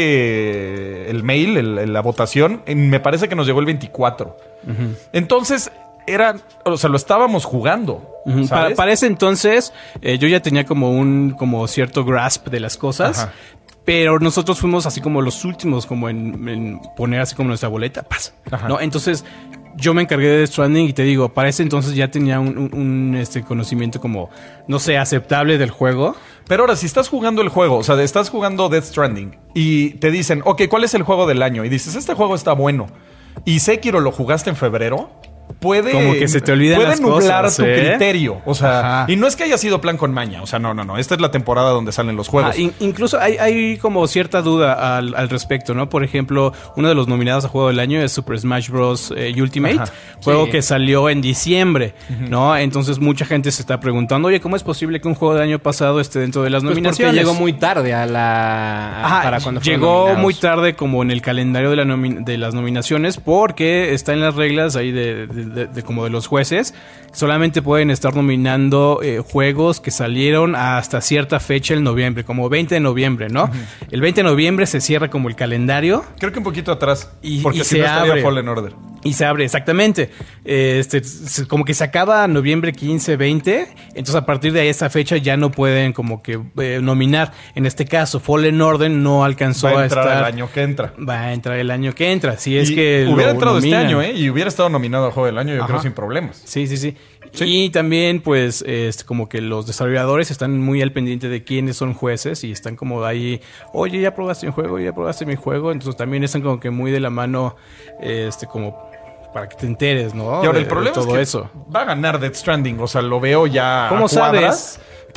ese, el mail, el- la votación, en- me parece que nos llegó el veinticuatro. Entonces, era, o sea, lo estábamos jugando. Ujú. Para, ¿sabes? para ese entonces, eh, yo ya tenía como un como cierto grasp de las cosas. Ajá. Pero nosotros fuimos así como los últimos, como en, en poner así como nuestra boleta, paz. Ajá. ¿No? Entonces, yo me encargué de Death Stranding y te digo, para ese entonces ya tenía un, un- un, este, conocimiento como, no sé, aceptable del juego. Pero ahora, si estás jugando el juego, o sea, estás jugando Death Stranding y te dicen, ok, ¿cuál es el juego del año? Y dices, este juego está bueno. Y Sekiro lo jugaste en febrero. Puede, Como que se te olvidan puede las nublar cosas, tu ¿eh? criterio. O sea, Ajá. y no es que haya sido plan con maña. O sea, no, no, no. Esta es la temporada donde salen los juegos. Ah, in- incluso hay, hay como cierta duda al, al respecto, ¿no? Por ejemplo, uno de los nominados a Juego del Año es Super Smash Bros. eh, Ultimate, Ajá. juego Sí. que salió en diciembre, ¿no? Entonces mucha gente se está preguntando, oye, ¿cómo es posible que un juego del año pasado esté dentro de las Pues porque nominaciones? llegó muy tarde a la... a- Ajá, para cuando fueron llegó nominados. muy tarde como en el calendario de, la nomi- de las nominaciones porque está en las reglas ahí de, de- de- de como de los jueces. Solamente pueden estar nominando eh, juegos que salieron hasta cierta fecha en noviembre, como veinte de noviembre, ¿no? El veinte de noviembre se cierra como el calendario. Creo que un poquito atrás. Y- porque y si se no estaría abre. Fallen Order. Y se abre, exactamente. Eh, Este, se- como que se acaba noviembre quince, veinte. Entonces, a partir de esa fecha ya no pueden como que eh, nominar. En este caso, Fallen Order no alcanzó Va a, a entrar estar. el año que entra. Va a entrar el año que entra. Si es Y que. hubiera lo entrado este nominan. año, ¿eh? Y hubiera estado nominado a Juego del Año, yo Ajá. creo, sin problemas. Sí, sí, sí. Y también, pues, este, como que los desarrolladores están muy al pendiente de quiénes son jueces y están como ahí, oye, ya probaste mi juego, ya probaste mi juego. Entonces también están como que muy de la mano, este, como para que te enteres, ¿no? Y ahora De- el problema de todo es que eso. va a ganar Death Stranding. O sea, lo veo ya ¿Cómo a cuadras. sabes?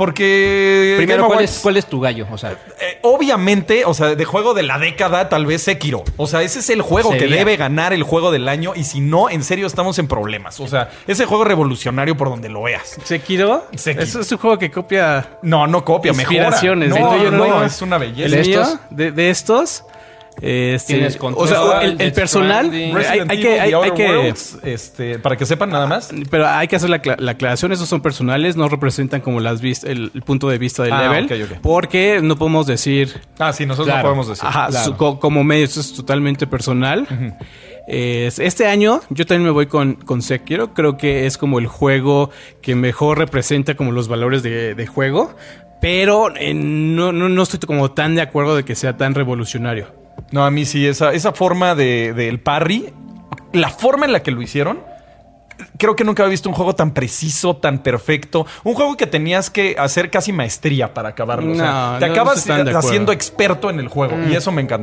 Porque Primero, Game ¿cuál Awards, es, ¿cuál es tu gallo? O sea, eh, obviamente, o sea, de juego de la década, tal vez Sekiro. O sea, ese es el juego que Sería. debe ganar el juego del año. Y si no, en serio, estamos en problemas. O sea, ese juego revolucionario por donde lo veas. ¿Sekiro? Sekiro. Es, es un juego que copia No, no copia, mejora. inspiraciones. No, ¿El tuyo no, no? es una el belleza. ¿De mío, estos? de, de estos. Este, Tienes o sea, Control, el, el Death personal, Stranding. hay, Resident hay Evil, que, The hay, hay Outer que, Worlds, este, para que sepan nada más. pero hay que hacer la, cla- la aclaración, esos son personales, no representan como las vis- el, el punto de vista del Ah, level, ok, ok. porque no podemos decir, Ah, sí, nosotros Claro. no podemos decir. ajá, claro. su- co- como medio, esto es totalmente personal. Es- este año yo también me voy con, con Sekiro, creo que es como el juego que mejor representa como los valores de, de juego, pero eh, no, no, no estoy como tan de acuerdo de que sea tan revolucionario. No, a mí sí, esa, esa forma de, del parry, la forma en la que lo hicieron, creo que nunca había visto un juego tan preciso, tan perfecto. Un juego que tenías que hacer casi maestría para acabarlo. O sea, No, te no, acabas no estoy tan de acuerdo. haciendo experto en el juego y eso me encantó.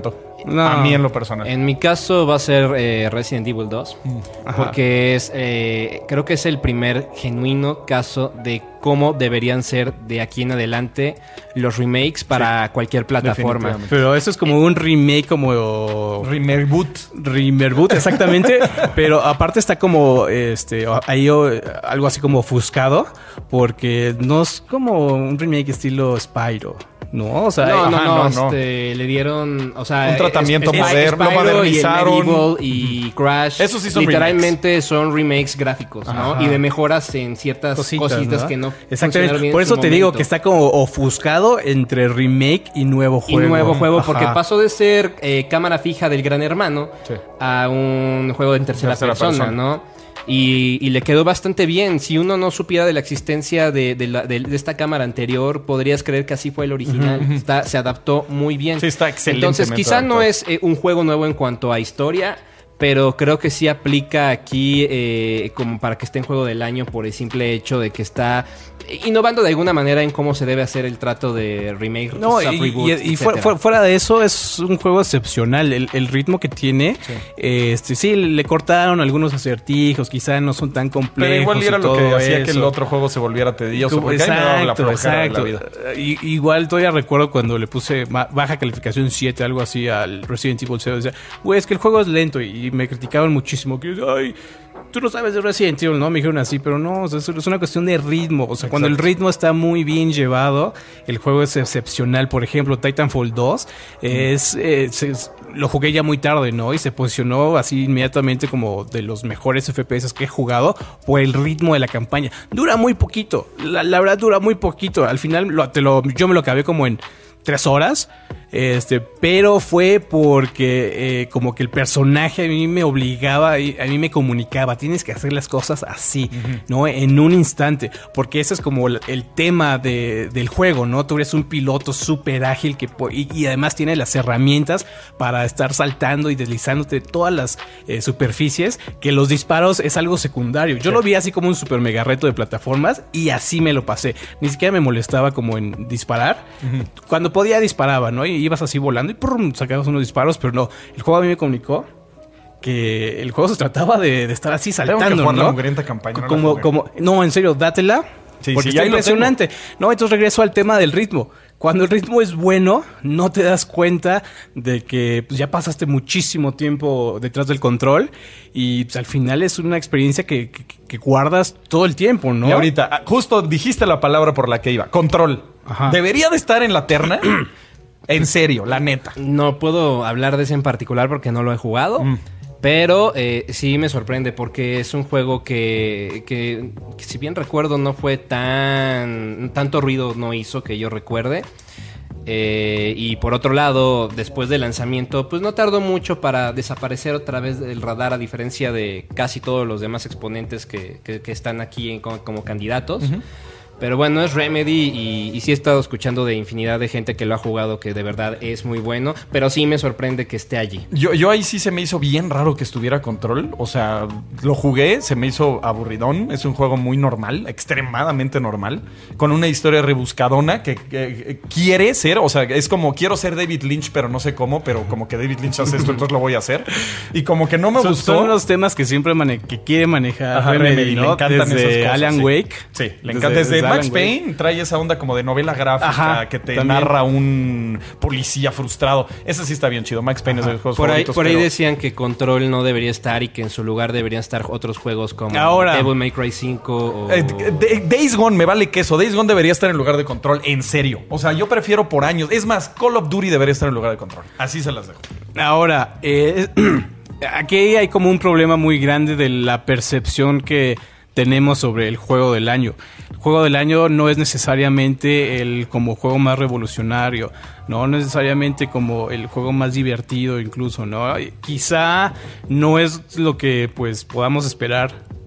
No. A mí en lo personal. En mi caso va a ser eh, Resident Evil dos. Ajá. Porque es eh, creo que es el primer genuino caso de cómo deberían ser de aquí en adelante los remakes para sí, cualquier plataforma. Pero eso es como un remake como... Reboot. Reboot, exactamente. Pero aparte está como este ahí algo así como ofuscado. Porque no es como un remake estilo Spyro. No, o sea, no, no, ajá, no, no, este, no. le dieron, o sea, un tratamiento es, moderno, es lo modernizaron. Y, el y Crash, eso sí son literalmente remakes. Son remakes gráficos, ¿no? Ajá. Y de mejoras en ciertas cositas, cositas ¿no? que no exactamente. Bien por eso te momento. digo que está como ofuscado entre remake y nuevo juego. Y nuevo juego, Ajá. porque pasó de ser eh, cámara fija del Gran Hermano sí. a un juego en tercera, tercera persona, persona, ¿no? Y, y le quedó bastante bien. Si uno no supiera de la existencia de, de, la, de, de esta cámara anterior, podrías creer que así fue el original. Uh-huh. Está, se adaptó muy bien. Sí, está excelente. Entonces, quizá adaptado. No es eh, un juego nuevo en cuanto a historia, pero creo que sí aplica aquí eh, como para que esté en juego del año por el simple hecho de que está innovando de alguna manera en cómo se debe hacer el trato de remake, no, y, reboot, y, y fuera, fuera de eso es un juego excepcional. El, el ritmo que tiene, sí. Eh, este, sí, le cortaron algunos acertijos, quizá no son tan complejos. Pero igual era lo que eso. hacía que el otro juego se volviera tedioso. Porque exacto, ahí me daba la flojera exacto. De la vida. Y, igual todavía recuerdo cuando le puse baja calificación siete, algo así al Resident Evil cero. Decía, güey, es que el juego es lento y, y me criticaban muchísimo. Que, ay, tú no sabes de Resident Evil, ¿no? Me dijeron así, pero no, o sea, es una cuestión de ritmo. O sea, exacto. Cuando el ritmo está muy bien llevado, el juego es excepcional. Por ejemplo, Titanfall dos, es, es, es, lo jugué ya muy tarde, ¿no? Y se posicionó así inmediatamente como de los mejores F P S que he jugado por el ritmo de la campaña. Dura muy poquito, la, la verdad dura muy poquito. Al final lo, te lo, yo me lo acabé como en tres horas. Este, pero fue porque eh, como que el personaje a mí me obligaba, a mí me comunicaba, tienes que hacer las cosas así, uh-huh. ¿no? En un instante, porque ese es como el, el tema de, del juego, ¿no? Tú eres un piloto súper ágil que, y, y además tiene las herramientas para estar saltando y deslizándote todas las eh, superficies, que los disparos es algo secundario. Yo sí. lo vi así como un super mega reto de plataformas y así me lo pasé. Ni siquiera me molestaba como en disparar. Uh-huh. Cuando podía disparaba, ¿no? Y ibas así volando y ¡prum! Sacabas unos disparos, pero no. El juego a mí me comunicó que el juego se trataba de, de estar así saltando, tengo que jugar ¿no? La mugrienta campaña, no como, como, no, en serio, dátela. Sí, porque sí, está impresionante. No, entonces regreso al tema del ritmo. Cuando el ritmo es bueno, no te das cuenta de que pues, ya pasaste muchísimo tiempo detrás del control y pues, al final es una experiencia que, que, que guardas todo el tiempo, ¿no? Y ahorita, justo dijiste la palabra por la que iba, control. Ajá. ¿Debería de estar en la terna? En serio, la neta. No puedo hablar de ese en particular porque no lo he jugado. Mm. Pero eh, sí me sorprende porque es un juego que, que, que si bien recuerdo no fue tan... Tanto ruido no hizo que yo recuerde. Eh, y por otro lado, después del lanzamiento, pues no tardó mucho para desaparecer otra vez del radar, a diferencia de casi todos los demás exponentes que, que, que están aquí en, como, como candidatos. Uh-huh. Pero bueno, es Remedy y, y sí he estado escuchando de infinidad de gente que lo ha jugado que de verdad es muy bueno, pero sí me sorprende que esté allí. Yo, yo ahí sí se me hizo bien raro que estuviera Control, o sea, lo jugué, se me hizo aburridón, es un juego muy normal, extremadamente normal, con una historia rebuscadona que, que, que quiere ser, o sea, es como quiero ser David Lynch, pero no sé cómo, pero como que David Lynch hace esto, entonces lo voy a hacer. Y como que no me son, gustó. Son los temas que siempre mane- que quiere manejar Ajá, Remedy, Remedy, ¿no? le encantan desde esas cosas, Alan sí. Wake. Sí, le encanta. Desde, desde Max Payne trae esa onda como de novela gráfica. Ajá, que te también narra un policía frustrado. Ese sí está bien chido. Max Payne Ajá. es de los juegos por ahí, favoritos. Por ahí pero... decían que Control no debería estar y que en su lugar deberían estar otros juegos como Ahora, Devil May Cry cinco o... Eh, Days Gone me vale queso. Days Gone debería estar en lugar de Control, en serio. O sea, yo prefiero por años. Es más, Call of Duty debería estar en lugar de Control. Así se las dejo. Ahora, eh, aquí hay como un problema muy grande de la percepción que tenemos sobre el juego del año. El juego del año no es necesariamente el como juego más revolucionario, no necesariamente como el juego más divertido incluso, ¿no? Quizá no es lo que pues podamos esperar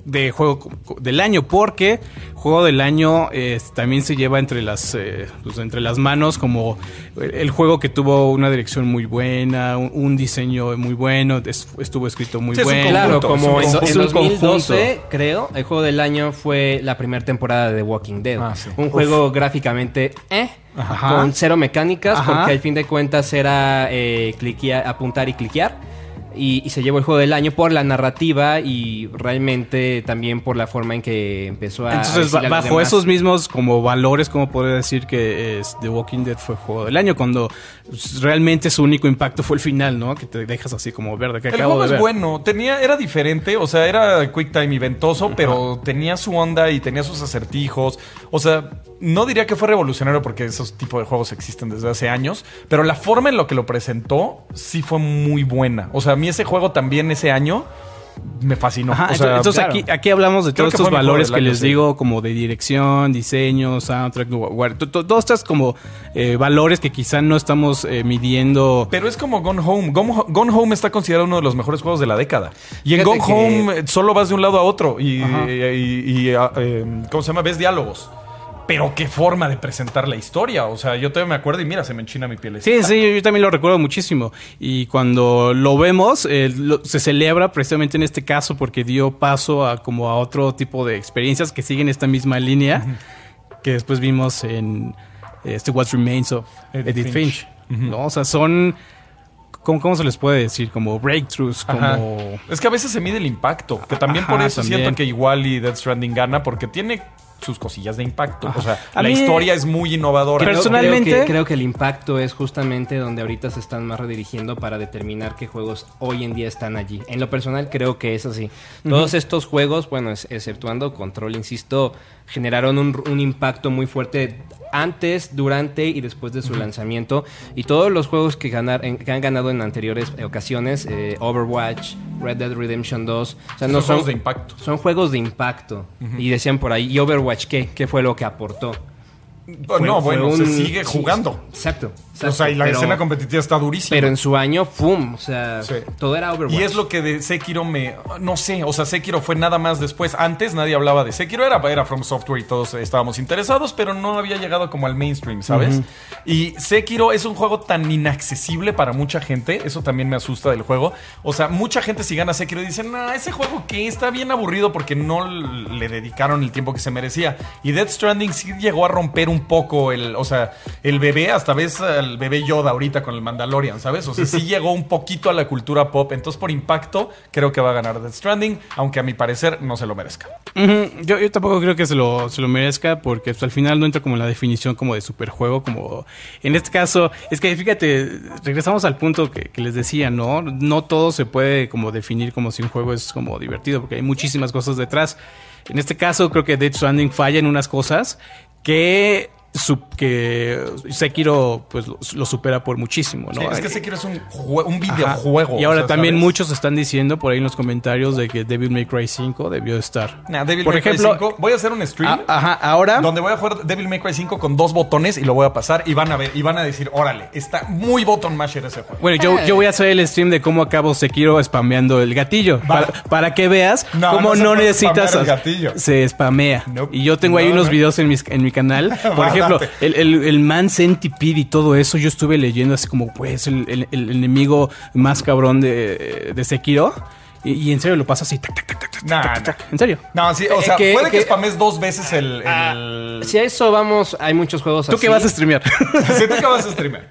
de juego del año, porque juego del año eh, también se lleva entre las eh, pues entre las manos como el juego que tuvo una dirección muy buena, un, un diseño muy bueno, es, estuvo escrito muy Sí, es un bueno. Claro, conjunto, como es en, un en conjunto. dos mil doce, creo, el juego del año fue la primera temporada de The Walking Dead. Ah, sí. Un juego gráficamente eh, Ajá. con cero mecánicas, Ajá. porque al fin de cuentas era eh, cliquear, apuntar y cliquear. Y, y se llevó el juego del año por la narrativa y realmente también por la forma en que empezó a... Entonces, a decirle ba- a los bajo demás. esos mismos como valores, ¿cómo podría decir que es The Walking Dead fue juego del año? Cuando pues, realmente su único impacto fue el final, ¿no? Que te dejas así como verde, que El acabo juego de es ver. bueno, tenía, era diferente, o sea, era quick time eventoso, pero tenía su onda y tenía sus acertijos. O sea, no diría que fue revolucionario porque esos tipos de juegos existen desde hace años, pero la forma en lo que lo presentó sí fue muy buena. O sea, a mí ese juego también ese año me fascinó. Ajá, O sea, entonces claro. aquí, aquí hablamos de Creo todos que estos fue mi juego valores del que año, les sí. digo, como de dirección, diseño, soundtrack, guard- to- to- todos estos como eh, valores que quizá no estamos eh, midiendo. Pero es como Gone Home. Gone, Ho- Gone Home está considerado uno de los mejores juegos de la década. Y en Fíjate Gone que- Home eh, solo vas de un lado a otro y, Ajá. y- y- y, ah, eh, ¿cómo se llama? Ves diálogos. Pero qué forma de presentar la historia. O sea, yo todavía me acuerdo y mira, se me enchina mi piel. Sí, sí, yo también lo recuerdo muchísimo. Y cuando lo vemos, eh, lo- se celebra precisamente en este caso porque dio paso a como a otro tipo de experiencias que siguen esta misma línea que después vimos en este What Remains of Edith Edith, Finch. Finch. ¿No? O sea, son... ¿Cómo, ¿Cómo se les puede decir? Como breakthroughs, Ajá. como... Es que a veces se mide el impacto. Que también Ajá, por eso también. siento que igual y Death Stranding gana porque tiene sus cosillas de impacto. Ajá. O sea, A la mí- historia es muy innovadora. Pero- Creo- Personalmente- Creo que, creo que el impacto es justamente donde ahorita se están más redirigiendo para determinar qué juegos hoy en día están allí. En lo personal creo que es así. Todos estos juegos, bueno, es- exceptuando Control, insisto, generaron un, un impacto muy fuerte antes, durante y después de su lanzamiento. Y todos los juegos que, ganar, en- que han ganado en anteriores ocasiones, eh, Overwatch, Red Dead Redemption dos, o sea, Son no juegos son de impacto. Son juegos de impacto. Y decían por ahí, ¿y Overwatch qué? ¿Qué fue lo que aportó? Oh, no, Fue- bueno, fue se un- sigue sí, jugando. Exacto. exacto, O sea, y la pero- escena competitiva está durísima. Pero en su año, ¡pum! O sea, Sí. todo era Overwatch. Y es lo que de Sekiro me... No sé, o sea, Sekiro fue nada más después. Antes nadie hablaba de Sekiro, era, era From Software y todos estábamos interesados, pero no había llegado como al mainstream, ¿sabes? Y Sekiro es un juego tan inaccesible para mucha gente, eso también me asusta del juego. O sea, mucha gente si gana Sekiro dice, nah, ese juego que está bien aburrido porque no le dedicaron el tiempo que se merecía. Y Death Stranding sí llegó a romper un poco el... O sea, el bebé, hasta ves al bebé Yoda ahorita con el Mandalorian, ¿sabes? O sea, sí llegó un poquito a la cultura pop. Entonces, por impacto, creo que va a ganar Death Stranding, aunque a mi parecer no se lo merezca. Ujú. Yo, yo tampoco creo que se lo, se lo merezca porque pues, al final no entra como en la definición como de superjuego, como en este caso, es que fíjate, regresamos al punto que, que les decía, ¿no? No todo se puede como definir como si un juego es como divertido porque hay muchísimas cosas detrás. En este caso creo que Death Stranding falla en unas cosas que... Su, que Sekiro pues lo, lo supera por muchísimo, ¿no? Sí, es que Sekiro es un, jue- un videojuego. Ajá. Y ahora o sea, también ¿sabes? muchos están diciendo por ahí en los comentarios de que Devil May Cry cinco debió estar. Nah, Devil por May Cry ejemplo, cinco, voy a hacer un stream Ah, ajá, ahora donde voy a jugar Devil May Cry cinco con dos botones y lo voy a pasar y van a ver y van a decir, órale, está muy button masher ese juego. bueno, yo, yo voy a hacer el stream de cómo acabo Sekiro spameando el gatillo. Va. Para, para que veas No, cómo no se no, puede necesitas. spamear el gatillo. Se spamea. Nope. Y yo tengo ahí No, unos no. videos en, mis, en mi canal. Por Va, ejemplo, date. el, el, el Man Centipede y todo eso. Yo estuve leyendo así como, pues, el, el, el enemigo más cabrón de, de Sekiro. Y, y en serio lo pasa así. Tac, tac, tac, tac, Nah, tac, nah. tac. En serio. No, sí, o Eh, sea, que- puede que, que- spames dos veces el... Ah, el... si a eso vamos, hay muchos juegos ¿Tú así. qué vas a streamear? Sí, tú que vas a streamer.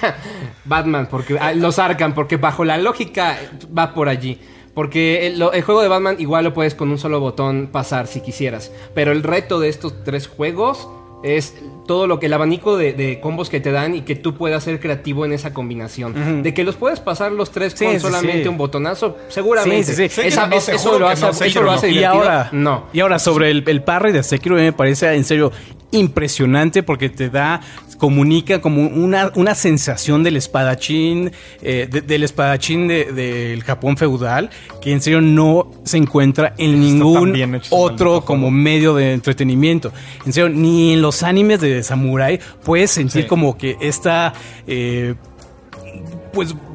Batman, porque ah, los Arkham, porque bajo la lógica eh, va por allí. Porque el, lo- el juego de Batman igual lo puedes con un solo botón pasar si quisieras. Pero el reto de estos tres juegos es todo lo que el abanico de, de combos que te dan y que tú puedas ser creativo en esa combinación. De que los puedes pasar los tres Sí, con sí, solamente sí. un botonazo, seguramente. Sí, sí, sí. Esa- Sekiro no, es- te eso, juro lo que hace, no, eso Sekiro lo no. hace Y divertido. ahora, no. y ahora sobre el, el parry de Sekiro me parece en serio impresionante porque te da, comunica como una, una sensación del espadachín, eh, de- del espadachín de- del Japón feudal, que en serio no se encuentra en tan ningún bien hecho ese otro maldito como juego. medio de entretenimiento. En serio, ni en los animes de Samurai puedes sentir Sí. como que esta... eh, pues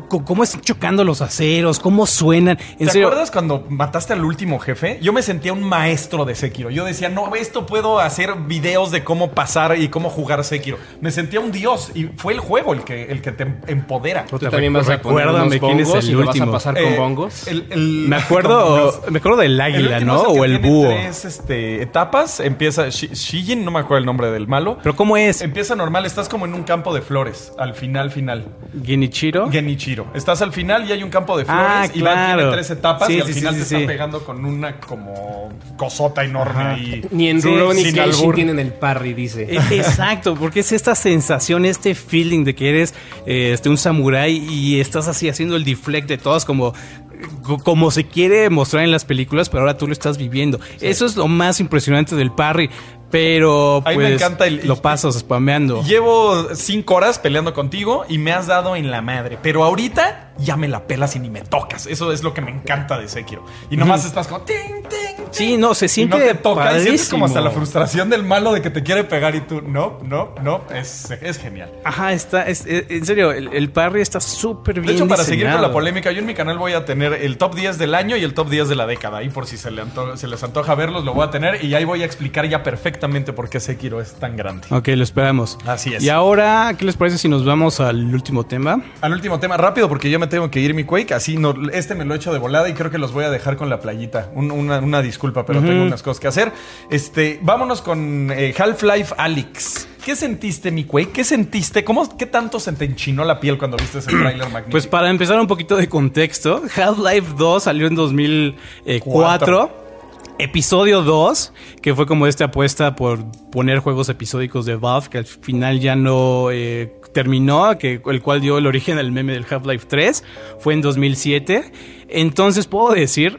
cómo están chocando los aceros, cómo suenan. En ¿Te serio, acuerdas cuando mataste al último jefe? Yo me sentía un maestro de Sekiro. Yo decía, no, esto puedo hacer videos de cómo pasar y cómo jugar Sekiro. Me sentía un dios y fue el juego el que, el que te empodera. Tú también vas a poner unos Recuérdame quién es bongos el y lo vas a último. pasar con Eh, bongos. el- el- me acuerdo, como me acuerdo del el águila, último ¿no? es el que O el tiene búho. tres este, etapas. Empieza Shi- Shijin, no me acuerdo el nombre del malo. Pero ¿cómo es? Empieza normal, estás como en un campo de flores. Al final, final. Genichiro. Genichiro. Estás al final y hay un campo de flores. Ah, y va, claro. tiene tres etapas Sí, y al sí, final sí, te sí, está sí. pegando con una como cosota enorme ahí. Ni en Sí, Rurouni sin Kenshin albur. tienen el parry, dice. Eh, Exacto, porque es esta sensación, este feeling de que eres eh, este, un samurái y estás así haciendo el deflect de todas como, co- como se quiere mostrar en las películas, pero ahora tú lo estás viviendo. Eso es lo más impresionante del parry. Pero A mí pues me encanta el- lo pasas spameando. Llevo cinco horas peleando contigo y me has dado en la madre. Pero ahorita ya me la pelas y ni me tocas. Eso es lo que me encanta de Sekiro. Y nomás estás como... ting, ting, ting. Sí, no, se Y siente no te toca y sientes como hasta la padrísimo. frustración del malo de que te quiere pegar y tú... No, no, no. Es, es genial. Ajá, está, es- es- en serio, el, el parry está súper bien De hecho, para seguir con diseñado. la polémica, yo en mi canal voy a tener el top diez del año y el top diez de la década. Ahí por si se, le anto- se les antoja verlos, lo voy a tener. Y ahí voy a explicar ya perfectamente por qué Sekiro es tan grande. Ok, lo esperamos. Así es. Y ahora, ¿qué les parece si nos vamos al último tema? Al último tema, rápido, porque yo me tengo que ir, mi Quake. Así, no, este me lo echo de volada y creo que los voy a dejar con la playita. Un- una, una disculpa, pero tengo unas cosas que hacer. Este, vámonos con eh, Half-Life Alyx. ¿Qué sentiste, mi Quake? ¿Qué sentiste? ¿Cómo, ¿Qué tanto se te enchinó la piel cuando viste ese tráiler magnífico? Pues para empezar un poquito de contexto, Half-Life dos salió en dos mil cuatro. Episodio dos, que fue como esta apuesta por poner juegos episódicos de Valve, que al final ya no eh, terminó, que, el cual dio el origen al meme del Half-Life tres, fue en dos mil siete. Entonces puedo decir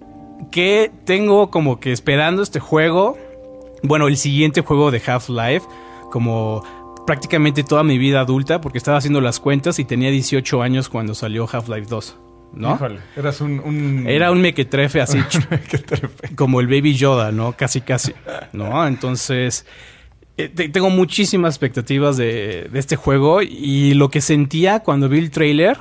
que tengo como que esperando este juego, bueno, el siguiente juego de Half-Life, como prácticamente toda mi vida adulta, porque estaba haciendo las cuentas y tenía dieciocho años cuando salió Half-Life dos, ¿no? Híjole, eras un... un... Era un mequetrefe así, Qué trefe. como el Baby Yoda, ¿no? Casi, casi, ¿no? Entonces, eh, te- tengo muchísimas expectativas de, de este juego y lo que sentía cuando vi el tráiler,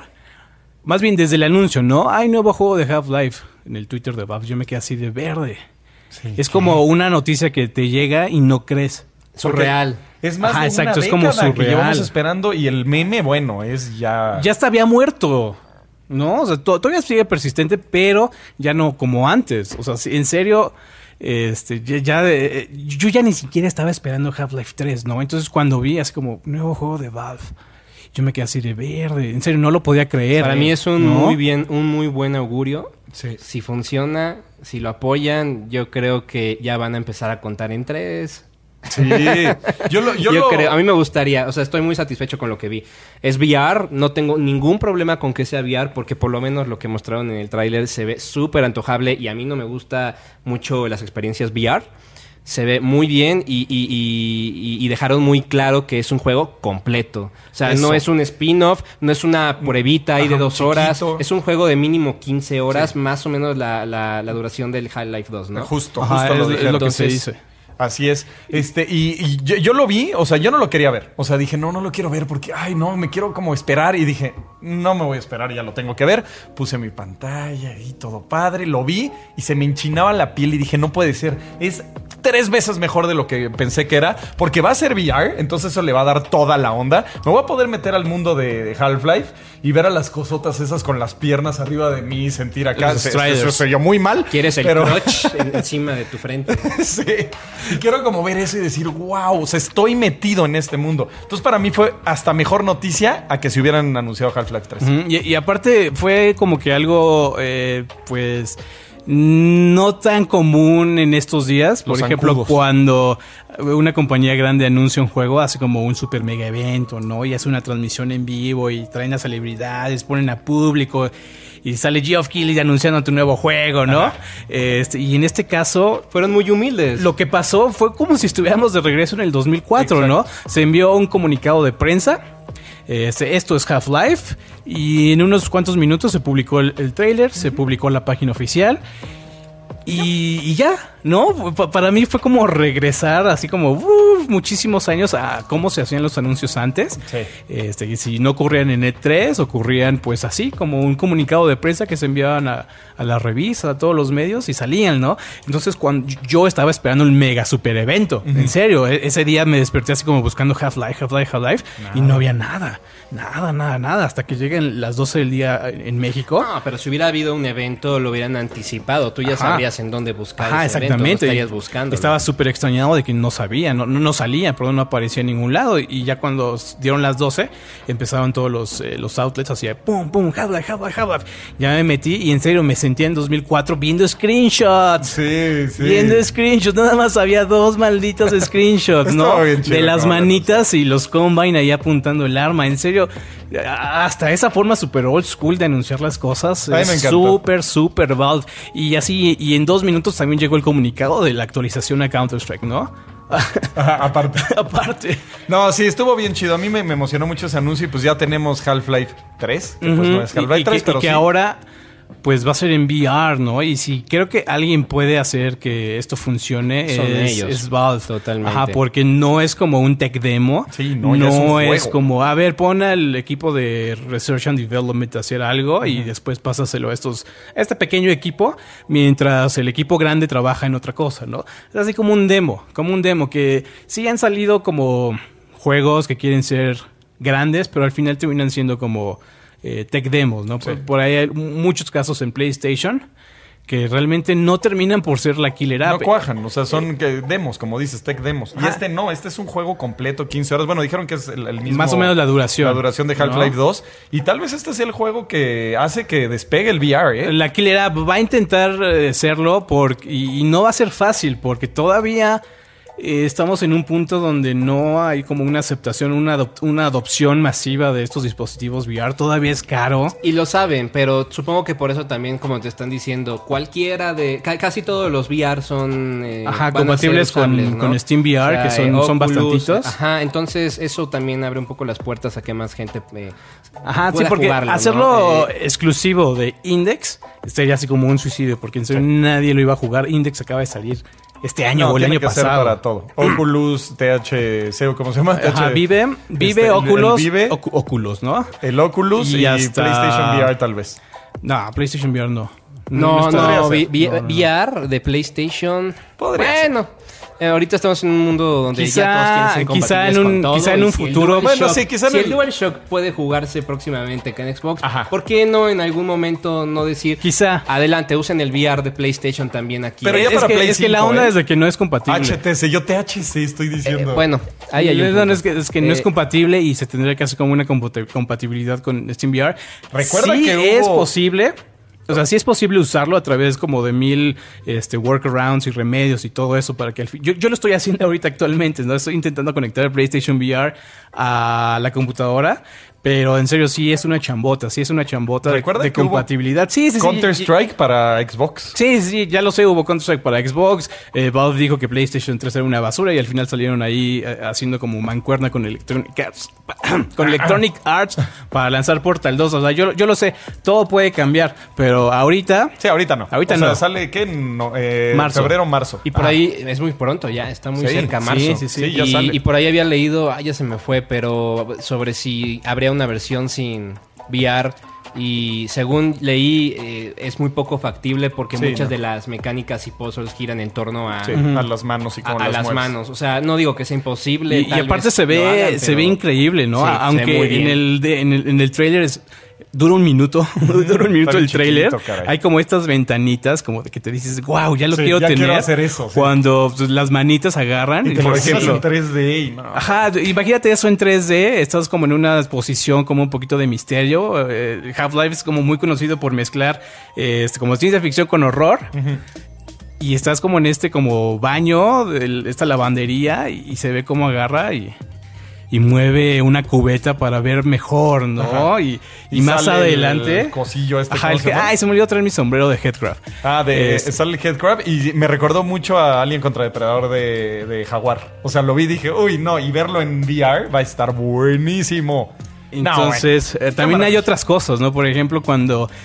más bien desde el anuncio, ¿no? Hay nuevo juego de Half-Life en el Twitter de Valve, yo me quedé así de verde. Es como una noticia que te llega y no crees. Surreal. Es más Ajá, de exacto, una es como década que surreal. llevamos esperando y el meme, bueno, es ya... Ya hasta había muerto, ¿no? O sea, to- todavía sigue persistente, pero ya no como antes. O sea, sí, en serio, este, ya, ya de- yo ya ni siquiera estaba esperando Half-Life tres, ¿no? Entonces cuando vi así como nuevo juego de Valve, yo me quedé así de verde. En serio, no lo podía creer. Para mí es un ¿no? muy bien, un muy buen augurio. Sí. Si funciona, si lo apoyan, yo creo que ya van a empezar a contar en tres. Sí. Yo, lo, yo Yo, lo- creo, a mí me gustaría, o sea, estoy muy satisfecho con lo que vi. Es V R, no tengo ningún problema con que sea V R, porque por lo menos lo que mostraron en el tráiler se ve súper antojable y a mí no me gusta mucho las experiencias V R. Se ve muy bien y, y- y- y- y dejaron muy claro que es un juego completo. O sea, Eso. no es un spin-off, no es una pruebita ahí Ajá, de dos chiquito. horas. Es un juego de mínimo quince horas, más o menos la, la- la duración del Half-Life dos, ¿no? Justo, Ajá, justo es, lo es dijeron. lo que se Entonces, dice. Así es. Este, y, y yo, yo lo vi, o sea, yo no lo quería ver. O sea, dije, no, no lo quiero ver porque, ay, no, me quiero como esperar. Y dije, no me voy a esperar, ya lo tengo que ver. Puse mi pantalla y todo padre, lo vi y se me enchinaba la piel y dije, no puede ser. Es tres veces mejor de lo que pensé que era, porque va a ser V R, entonces eso le va a dar toda la onda. Me voy a poder meter al mundo de, de Half-Life y ver a las cosotas esas con las piernas arriba de mí, sentir acá. Los Se- striders. Eso se oyó muy mal. Quieres el pero... crotch en- encima de tu frente. Sí. Y quiero como ver eso y decir, wow, o sea, estoy metido en este mundo. Entonces, para mí fue hasta mejor noticia a que se hubieran anunciado Half-Life tres. Ujú, Y, y aparte fue como que algo, eh, pues, no tan común en estos días. Por Los ejemplo, zancudos. cuando una compañía grande anuncia un juego, hace como un super mega evento, ¿no? Y hace una transmisión en vivo y traen a celebridades, ponen a público y sale Geoff Keighley anunciando tu nuevo juego, ¿no? Este, y en este caso, Fueron muy humildes. lo que pasó fue como si estuviéramos de regreso en el dos mil cuatro, ¿no? Se envió un comunicado de prensa. Este, esto es Half-Life. Y en unos cuantos minutos se publicó el, el tráiler, se publicó la página oficial. Y, y ya, ¿no? Pa- para mí fue como regresar así como uf, muchísimos años a cómo se hacían los anuncios antes. Sí. Este, y si no ocurrían en E tres, ocurrían pues así, como un comunicado de prensa que se enviaban a, a la revista, a todos los medios y salían, ¿no? Entonces cuando yo estaba esperando un mega super evento, uh-huh. en serio, e- ese día me desperté así como buscando Half-Life, Half-Life, Half-Life nada. Y no había nada, nada, nada, nada, hasta que lleguen las doce del día en México. No, pero si hubiera habido un evento lo hubieran anticipado, tú ya Ajá. sabrías en dónde buscar Ajá, ese exactamente. evento, no estarías buscando. Estaba súper extrañado de que no sabía, no, no, no salía, perdón, no aparecía en ningún lado. Y ya cuando dieron las doce, empezaron todos los, eh, los outlets así de pum, pum, Half-Life, Half-Life, Half-Life. Ya me metí y en serio me sentía en dos mil cuatro viendo screenshots. Sí, sí. Viendo screenshots, nada más había dos malditos screenshots, ¿no? Estaba bien chido, de las no, manitas y los Combine ahí apuntando el arma. En serio, hasta esa forma super old school de anunciar las cosas Ay, me es encantó. súper, súper Valve. Y así, y en dos minutos también llegó el comunicado de la actualización a Counter-Strike, ¿no? Ajá, aparte. Aparte. No, sí, estuvo bien chido. A mí me, me emocionó mucho ese anuncio y pues ya tenemos Half-Life tres, que pues Ujú. no es Half-Life Y- y tres, que, pero y que sí. ahora pues va a ser en V R, ¿no? Y si creo que alguien puede hacer que esto funcione Son es, ellos. es Valve. Totalmente. Ajá, porque no es como un tech demo. Sí, no, ya es un juego. es como, a ver, pon al equipo de Research and Development a hacer algo uh-huh. y después pásaselo a estos, a este pequeño equipo mientras el equipo grande trabaja en otra cosa, ¿no? Es así como un demo, como un demo que sí han salido como juegos que quieren ser grandes, pero al final terminan siendo como eh, tech demos, ¿no? Sí. Por, por ahí hay muchos casos en PlayStation que realmente no terminan por ser la killer No app. cuajan, o sea, son que demos, como dices, tech demos. Y este no, este es un juego completo, quince horas. Bueno, dijeron que es el, el mismo... Más o menos la duración. La duración de Half-Life ¿no? dos. Y tal vez este sea el juego que hace que despegue el V R, ¿eh? La killer app va a intentar eh, serlo por, y, y no va a ser fácil porque todavía eh, estamos en un punto donde no hay como una aceptación, una, adop- una adopción masiva de estos dispositivos V R. Todavía es caro. Y lo saben, pero supongo que por eso también, como te están diciendo, cualquiera de... ca- casi todos los V R son... eh, Ajá, van a compatibles ser usables, con- ¿no? con Steam V R, que son- eh, son bastantitos. Ajá, entonces eso también abre un poco las puertas a que más gente eh, Ajá, sí, pueda porque jugarlo, hacerlo ¿no? Eh, exclusivo de Index sería así como un suicidio, porque en serio nadie lo iba a jugar. Index acaba de salir este año No, o el tiene año que ser pasado. para todo. Oculus, T H C, ¿cómo se llama? Ajá, T H Vive, Vive, este, el- Oculus, el Vive, Ocu- Oculus, ¿no? el Oculus y, Y hasta- PlayStation V R tal vez. No, PlayStation V R no. No, podría no, ser. vi- vi- No, no, no. V R de PlayStation. Podría bueno, eh, ahorita estamos en un mundo donde Quizá- ya todos quieren ser quizá en compatibles un- con todo, quizá en y un si el futuro- DualShock- bueno, sí, quizá en si el el- DualShock puede jugarse próximamente con Xbox, Ajá. ¿por qué no en algún momento no decir Quizá. adelante, usen el V R de PlayStation también aquí? Pero ya es, para que, Play es que la cinco, onda ¿eh? es de que no es compatible. H T C, yo T H C estoy Eh, diciendo. bueno, ahí hay un No, no, punto. es que, es que no Eh, es compatible y se tendría que hacer como una compati- compatibilidad con Steam V R. Recuerda sí que es hubo- posible. O sea, sí es posible usarlo a través como de mil este, workarounds y remedios y todo eso para que al fin... Yo, yo lo estoy haciendo ahorita actualmente, ¿no? Estoy intentando conectar el PlayStation V R a la computadora, pero en serio sí es una chambota, sí es una chambota de, Recuerda de que hubo compatibilidad. Sí, sí, sí. Counter-Strike para Xbox. Sí, sí, ya lo sé, hubo Counter-Strike para Xbox. Eh, Valve dijo que PlayStation tres era una basura y al final salieron ahí eh, haciendo como mancuerna con Electronic Arts, con Electronic Arts para lanzar Portal dos. O sea, yo, yo lo sé, todo puede cambiar, pero ahorita... Sí, ahorita no. Ahorita o sea, no. sale, ¿qué? No, eh, Marzo. Febrero, marzo. Y por Ah. ahí es muy pronto ya, está muy Sí, cerca sí, marzo. sí, sí. Sí, ya y, sale. y por ahí había leído, ah, ya se me fue, pero sobre si habría una versión sin V R. Y según leí, eh, es muy poco factible porque Sí, muchas no. de las mecánicas y puzzles giran en torno a, Sí, a las manos y a, cómo a las las mueves. manos. O sea, no digo que sea imposible. Y, y tal aparte vez se lo ve, hagan, se pero- ve increíble, ¿no? Sí, se ve Aunque muy en bien. el, de- en el en el trailer es dura un minuto, dura un minuto Está bien el trailer. chiquito, caray. Hay como estas ventanitas como de que te dices, wow, ya lo Sí, quiero ya tener. quiero hacer eso, sí. Cuando pues, las manitas agarran, Y te por lo decías ejemplo. en tres D y no. Ajá, imagínate eso en tres D, estás como en una posición como un poquito de misterio. eh, Half-Life es como muy conocido por mezclar eh, este, como ciencia ficción con horror. Y estás como en este como baño, del- esta lavandería, y, y se ve cómo agarra y, y mueve una cubeta para ver mejor, ¿no? Ajá. Y, y Y más sale adelante... el cosillo este, Ajá, ¿cómo el se que- llama? ay, se me olvidó traer mi sombrero de Headcraft. Ah, de Este, sale el Headcrab y me recordó mucho a Alien contra Depredador de, de Jaguar. O sea, lo vi y dije, uy, no, y verlo en V R va a estar buenísimo. No, Entonces, bueno. eh, también Qué hay maravilla. otras cosas, ¿no? Por ejemplo, cuando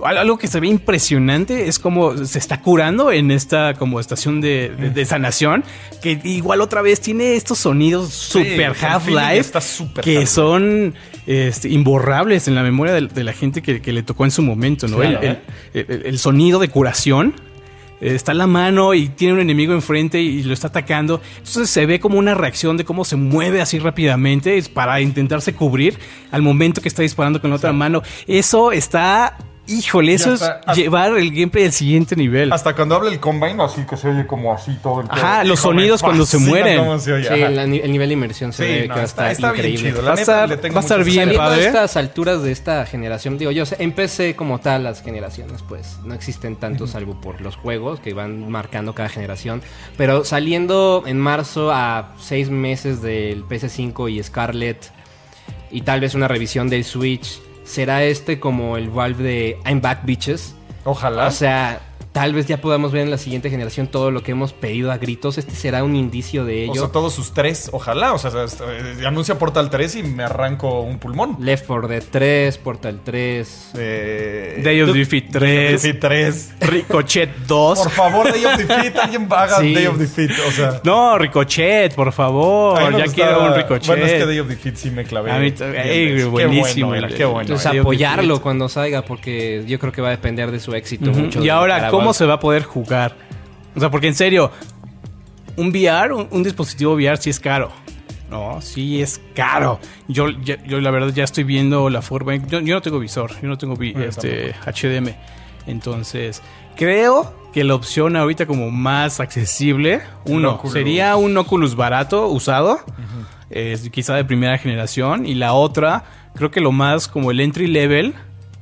algo que se ve impresionante es cómo se está curando en esta como estación de, de, de sanación, que igual otra vez tiene estos sonidos super Sí, Half-Life está súper que Half-Life. son este, imborrables en la memoria de, de la gente que, que le tocó en su momento, ¿no? Claro, el, el, el, el sonido de curación. Está en la mano y tiene un enemigo enfrente y lo está atacando. Entonces se ve como una reacción de cómo se mueve así rápidamente para intentarse cubrir al momento que está disparando con la otra mano. Eso está... Híjole, eso está, es hasta, llevar el gameplay al siguiente nivel. Hasta cuando habla el Combine, así que se oye como así todo el Ajá, todo. los Híjole, sonidos cuando se mueren. cómo se oye, Sí, ajá. la- el nivel de inmersión se Sí, ve no, que va a está, estar está bien increíble. chido. La Va a neta, estar- le tengo va a estar muchas bien ganas. Saliendo padre. a estas alturas de esta generación, digo, yo sé, empecé como tal las generaciones, pues no existen tantos salvo por los juegos que van marcando cada generación, pero saliendo en marzo a seis meses del P S cinco y Scarlet y tal vez una revisión del Switch, ¿será este como el Valve de I'm Back Bitches? Ojalá. O sea, tal vez ya podamos ver en la siguiente generación todo lo que hemos pedido a gritos. Este será un indicio de ello. O sea, todos sus tres, ojalá. O sea, eh, anuncia Portal tres y me arranco un pulmón. Left four Dead tres, Portal tres. Eh, Day of Defeat tres. Day of Defeat tres. Ricochet dos. Por favor, Day of Defeat. Alguien haga Sí. Day of Defeat. O sea, No, Ricochet, por a favor. mí me Ya gustaba- quiero un Ricochet. Bueno, es que Day of Defeat sí me clavé. A mí Bien, también. Ey, qué buenísimo, bueno era, el- qué bueno. Entonces Day of apoyarlo Defeat. cuando salga porque yo creo que va a depender de su éxito Ujú. mucho. Y de ahora, cara a ¿cómo Valve. se va a poder jugar? O sea, porque en serio, un V R, un, un dispositivo V R sí es caro. No, sí es caro. Yo, ya- yo la verdad ya estoy viendo la forma. Yo, yo no tengo visor, yo no tengo vi- Yo este H D M I. Entonces, creo que la opción ahorita como más accesible, uno, Oculus. sería un Oculus barato, usado, eh, quizá de primera generación. Y la otra, creo que lo más como el entry level.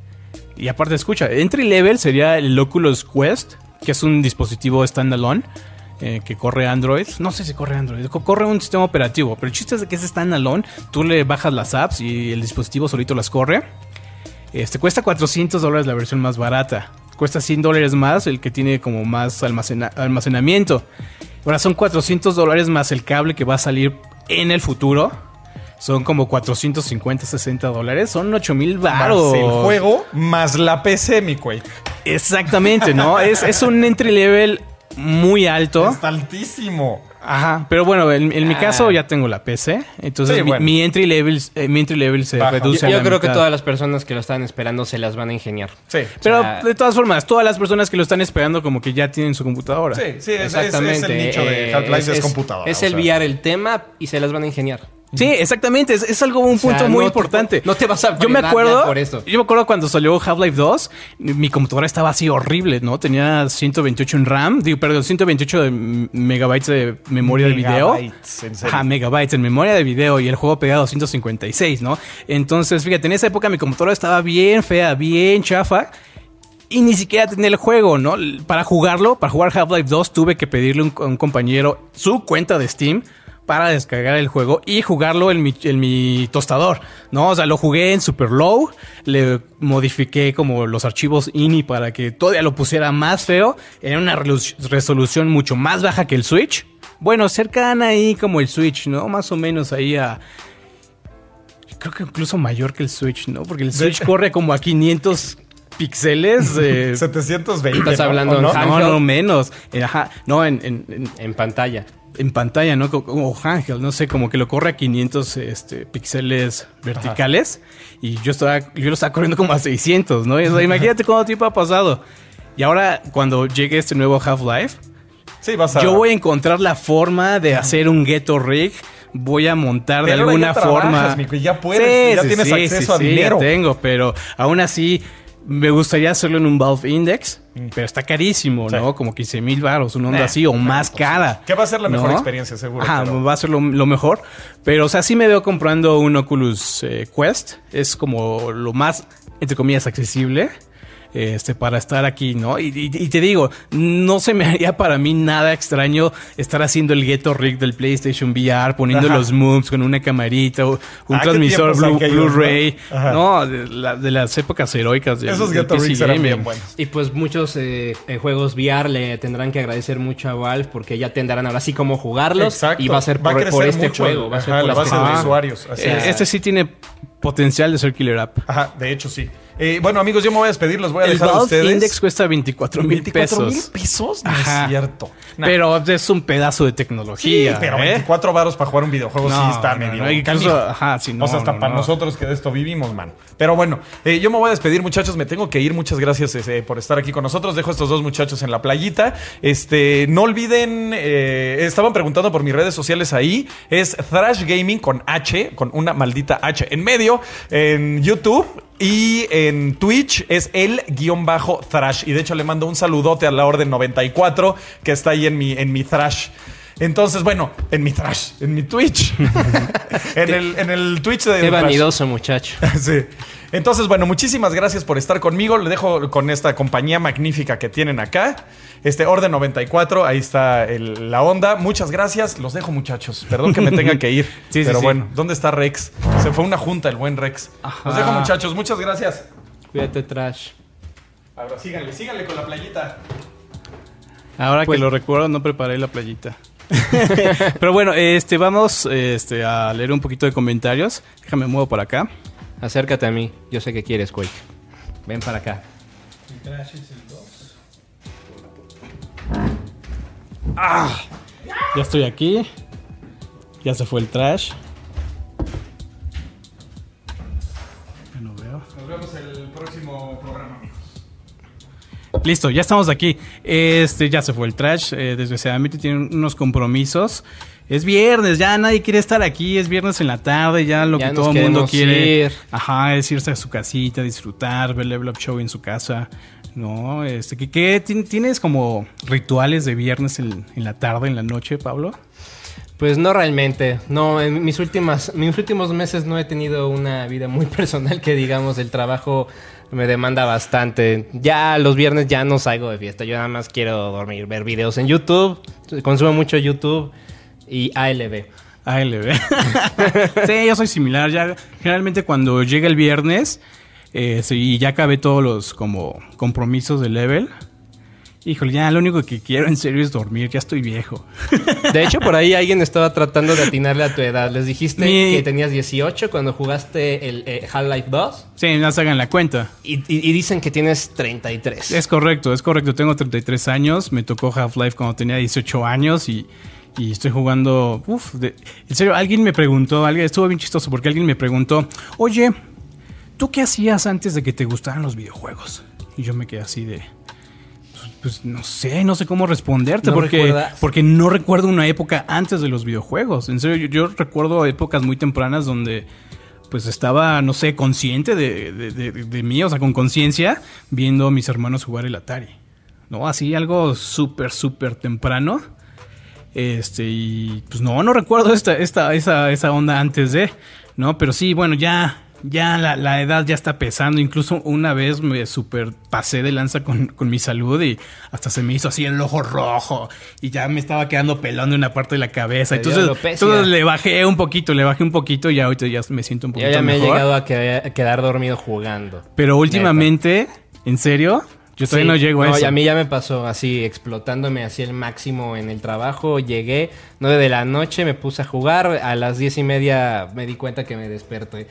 Y aparte, escucha, entry level sería el Oculus Quest, que es un dispositivo standalone eh, que corre Android. No sé si corre Android, co- corre un sistema operativo, pero el chiste es de que es standalone. Tú le bajas las apps y el dispositivo solito las corre. Este cuesta cuatrocientos dólares la versión más barata. Cuesta cien dólares más el que tiene como más almacena- almacenamiento. Ahora son cuatrocientos dólares más el cable que va a salir en el futuro. Son como cuatrocientos cincuenta, sesenta dólares. Son ocho mil Más baros. el juego, más la P C, mi güey. Exactamente, ¿no? es, es un entry level muy alto. Está altísimo. Ajá, pero bueno, en, en mi Ah. caso ya tengo la P C. Entonces Sí, mi, bueno. mi entry level, eh, mi entry level se Baja. reduce Yo, a yo la creo que mitad. todas las personas que lo están esperando se las van a ingeniar. Sí. Pero O sea, de todas formas, todas las personas que lo están esperando como que ya tienen su computadora. Sí, sí, es, es- Exactamente. es el nicho de eh, Half-Life, es, computadora. Es o el sea. V R el tema y se las van a ingeniar. Sí, exactamente. Es, es algo, un O sea, punto muy no te- importante. no te vas a Yo me frenar acuerdo, ya por eso. yo me acuerdo cuando salió Half-Life dos, mi computadora estaba así horrible, ¿no? Tenía ciento veintiocho en RAM, digo, perdón, ciento veintiocho de m- megabytes de memoria de video. Megabytes, en serio. Ajá, megabytes en memoria de video y el juego pegado doscientos cincuenta y seis, ¿no? Entonces, fíjate, en esa época mi computadora estaba bien fea, bien chafa. Y ni siquiera tenía el juego, ¿no? Para jugarlo, para jugar Half-Life dos, tuve que pedirle a un, a un compañero su cuenta de Steam para descargar el juego y jugarlo en mi, en mi tostador, ¿no? O sea, lo jugué en super low, le modifiqué como los archivos I N I para que todavía lo pusiera más feo, en una relu- resolución mucho más baja que el Switch. Bueno, cercana ahí como el Switch, ¿no? Más o menos ahí a... Creo que incluso mayor que el Switch, ¿no? Porque el Switch corre como a quinientos píxeles. eh, setecientos veinte. Estás ¿no? hablando ¿O en no? hand- no, handheld. no, menos. Eh, Ajá, no, en, en, en, En pantalla. en pantalla, ¿no? Co- Como Ángel, no sé, como que lo corre a quinientos este, píxeles verticales. Y yo estaba, yo lo estaba corriendo como a seiscientos, ¿no? Y, o sea, imagínate cuánto tiempo ha pasado. Y ahora, cuando llegue este nuevo Half-Life, Sí, vas a... yo voy a encontrar la forma de hacer un ghetto rig. Voy a montar de Pero ahora alguna ya trabajas, forma. mijo, y ya puedes, ya tienes acceso a sí, dinero. Ya tengo, pero aún así me gustaría hacerlo en un Valve Index, pero está carísimo, Sí. ¿no? Como quince mil baros, una onda Nah, así o nah, más pues, cara. que va a ser la mejor ¿no? experiencia, seguro, Ajá, pero- va a ser lo, lo mejor. Pero, o sea, sí me veo comprando un Oculus eh, Quest. Es como lo más, entre comillas, accesible. Este, para estar aquí, ¿no? Y, y- y te digo, no se me haría para mí nada extraño estar haciendo el ghetto rig del PlayStation V R, poniendo Ajá. los moves con una camarita, o un Ah, qué transmisor tiempos Blu- aquellos, Blu-ray, ¿no? Ajá. ¿no? De, la- de las épocas heroicas del, Esos del ghetto P C rigs eran gaming. bien buenos. Y pues muchos eh, eh, juegos V R le tendrán que agradecer mucho a Valve porque ya tendrán ahora sí cómo jugarlos. Exacto. Y va a ser Va a por, crecer por este mucho juego. el- Va a ser ajá, por la este base de juego. usuarios. Así Eh, es. Este sí tiene potencial de ser killer app. Ajá, de hecho sí. Eh, bueno, amigos, yo me voy a despedir. Los voy a El dejar a Valve ustedes. Index cuesta veinticuatro mil ¿veinticuatro mil pesos. pesos? No Ajá. es cierto. No. Pero es un pedazo de Sí, tecnología. pero ¿eh? veinticuatro varos para jugar un videojuego sí está no, medio no, incluso, canijo. ajá, sí, no, o sea, hasta no, para no. nosotros que de esto vivimos, man. Pero bueno, eh, yo me voy a despedir, muchachos. Me tengo que ir. Muchas gracias eh, por estar aquí con nosotros. Dejo a estos dos muchachos en la playita. Este, no olviden, eh, estaban preguntando por mis redes sociales ahí. Es Thrash Gaming con H, con una maldita H en medio, en YouTube. Y en Twitch es el guión bajo Thrash. Y de hecho le mando un saludote a la Orden noventa y cuatro que está ahí en mi, en mi Thrash. Entonces, bueno, en mi Thrash, en mi Twitch. en, el, en el Twitch de Qué Thrash. vanidoso, muchacho. Sí. Entonces, bueno, muchísimas gracias por estar conmigo. Le dejo con esta compañía magnífica que tienen acá. Este Orden noventa y cuatro, ahí está el- la onda. Muchas gracias. Los dejo, muchachos. Perdón que me tenga que ir. Sí, sí, pero sí. bueno, ¿dónde está Rex? Se fue a una junta el buen Rex. Ajá. Los dejo, muchachos. Muchas gracias. Cuídate, Trash. Ahora síganle, síganle con la playita. Ahora Pues- que lo recuerdo, no preparé la playita. Pero bueno, este, vamos este, a leer un poquito de comentarios. Déjame muevo por acá. Acércate a mí. Yo sé que quieres, Quake. Ven para acá. Ya estoy aquí. Ya se fue el trash. Ya no veo. Nos vemos el próximo programa, amigos. Listo, ya estamos aquí. Este, ya se fue el trash. Eh, desgraciadamente tienen unos compromisos. Es viernes, ya nadie quiere estar aquí. Es viernes en la tarde, ya lo Ya que nos todo el mundo queremos quiere. ir. Ajá, es irse a su casita, disfrutar, ver Level Up Show en su casa. No, este, ¿qué, qué ti- tienes como rituales de viernes en, en la tarde, en la noche, Pablo? Pues no realmente. No, en mis últimas, mis últimos meses no he tenido una vida muy personal que digamos el trabajo me demanda bastante. Ya los viernes ya no salgo de fiesta. Yo nada más quiero dormir, ver videos en YouTube. Consumo mucho YouTube y A L B. A L B. Sí, yo soy similar. Ya generalmente cuando llega el viernes eh, sí, y ya acabé todos los como compromisos de Level. Híjole, ya lo único que quiero en serio es dormir. Ya estoy viejo. De hecho, por ahí alguien estaba tratando de atinarle a tu edad. Les dijiste Mi- que tenías dieciocho cuando jugaste el eh, Half-Life dos Sí, no se hagan la cuenta. y, y- y dicen que tienes treinta y tres. Es correcto, es correcto. Tengo treinta y tres años. Me tocó Half-Life cuando tenía dieciocho años y, y estoy jugando. Uf, de- en serio, alguien me preguntó, alguien, estuvo bien chistoso porque alguien me preguntó, oye, ¿tú qué hacías antes de que te gustaran los videojuegos? Y yo me quedé así de. Pues, pues, no sé, no sé cómo responderte ¿No porque, recuerdas? porque no recuerdo una época antes de los videojuegos. En serio, yo, yo recuerdo épocas muy tempranas donde pues estaba, no sé, consciente de, de, de- de mí, o sea, con conciencia, viendo a mis hermanos jugar el Atari. ¿No? Así algo súper, súper temprano. Este, y pues no, no recuerdo esta, esta, esa, esa onda antes de, ¿no? Pero sí, bueno, ya, ya la, la edad ya está pesando. Incluso una vez me super pasé de lanza con, con mi salud y hasta se me hizo así el ojo rojo y ya me estaba quedando pelón de una parte de la cabeza. Te dio Entonces, alopecia. entonces le bajé un poquito, le bajé un poquito y ahorita ya me siento un Yo poquito ya me he mejor. llegado a, que- a quedar dormido jugando. Pero últimamente, ¿en serio? Yo todavía Sí, no llego a no, eso. y a mí ya me pasó así, explotándome así el máximo en el trabajo. Llegué nueve de la noche, me puse a jugar. A las diez y media me di cuenta que me desperté.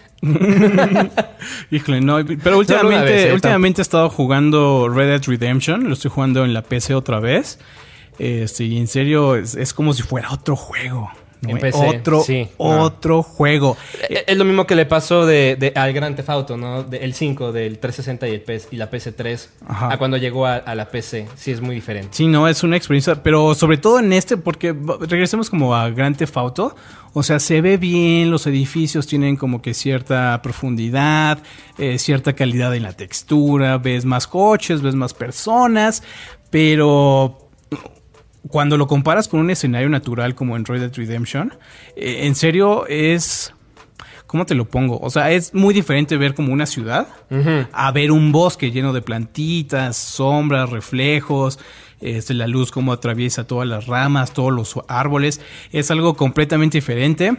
Híjole, no. Pero Solo una últimamente, vez, ¿eh? últimamente he estado jugando Red Dead Redemption. Lo estoy jugando en la P C otra vez. Este, y en serio, es, es como si fuera otro juego. ¿no? En P C, otro, sí, otro juego. Eh, Es lo mismo que le pasó de, de- al Grand Theft Auto, ¿no? De- el cinco, del trescientos sesenta y, el P S y la P S tres. Ajá. A cuando llegó a, a la P C. Sí, es muy diferente. Sí, no, es una experiencia, pero sobre todo en este, porque va- regresemos como a Grand Theft Auto, o sea, se ve bien, los edificios tienen como que cierta profundidad, eh, cierta calidad en la textura, ves más coches, ves más personas, pero cuando lo comparas con un escenario natural como en Red Dead Redemption, eh, en serio es... ¿Cómo te lo pongo? O sea, es muy diferente ver como una ciudad Ujú. a ver un bosque lleno de plantitas, sombras, reflejos, este, la luz como atraviesa todas las ramas, todos los árboles. Es algo completamente diferente.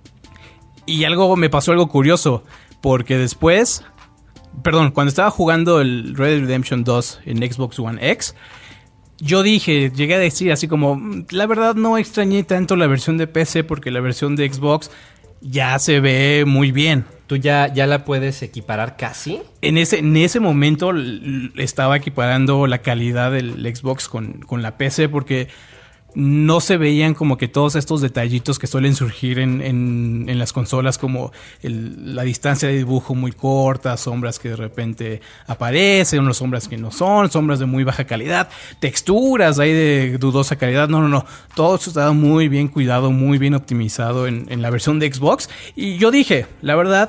Y algo me pasó algo curioso, porque después, perdón, cuando estaba jugando el Red Dead Redemption dos en Xbox One X, yo dije, llegué a decir así como, "Mm, la verdad no extrañé tanto la versión de P C porque la versión de Xbox ya se ve muy bien. ¿Tú ¿Tú ya, ya la puedes equiparar casi? En ese, en ese momento l- estaba equiparando la calidad del Xbox con, con la P C porque no se veían como que todos estos detallitos que suelen surgir en, en, en las consolas, como el, la distancia de dibujo muy corta, sombras que de repente aparecen, unas sombras que no son, sombras de muy baja calidad, texturas ahí de dudosa calidad. No, no, no. Todo eso estaba muy bien cuidado, muy bien optimizado en, en la versión de Xbox. Y yo dije, la verdad,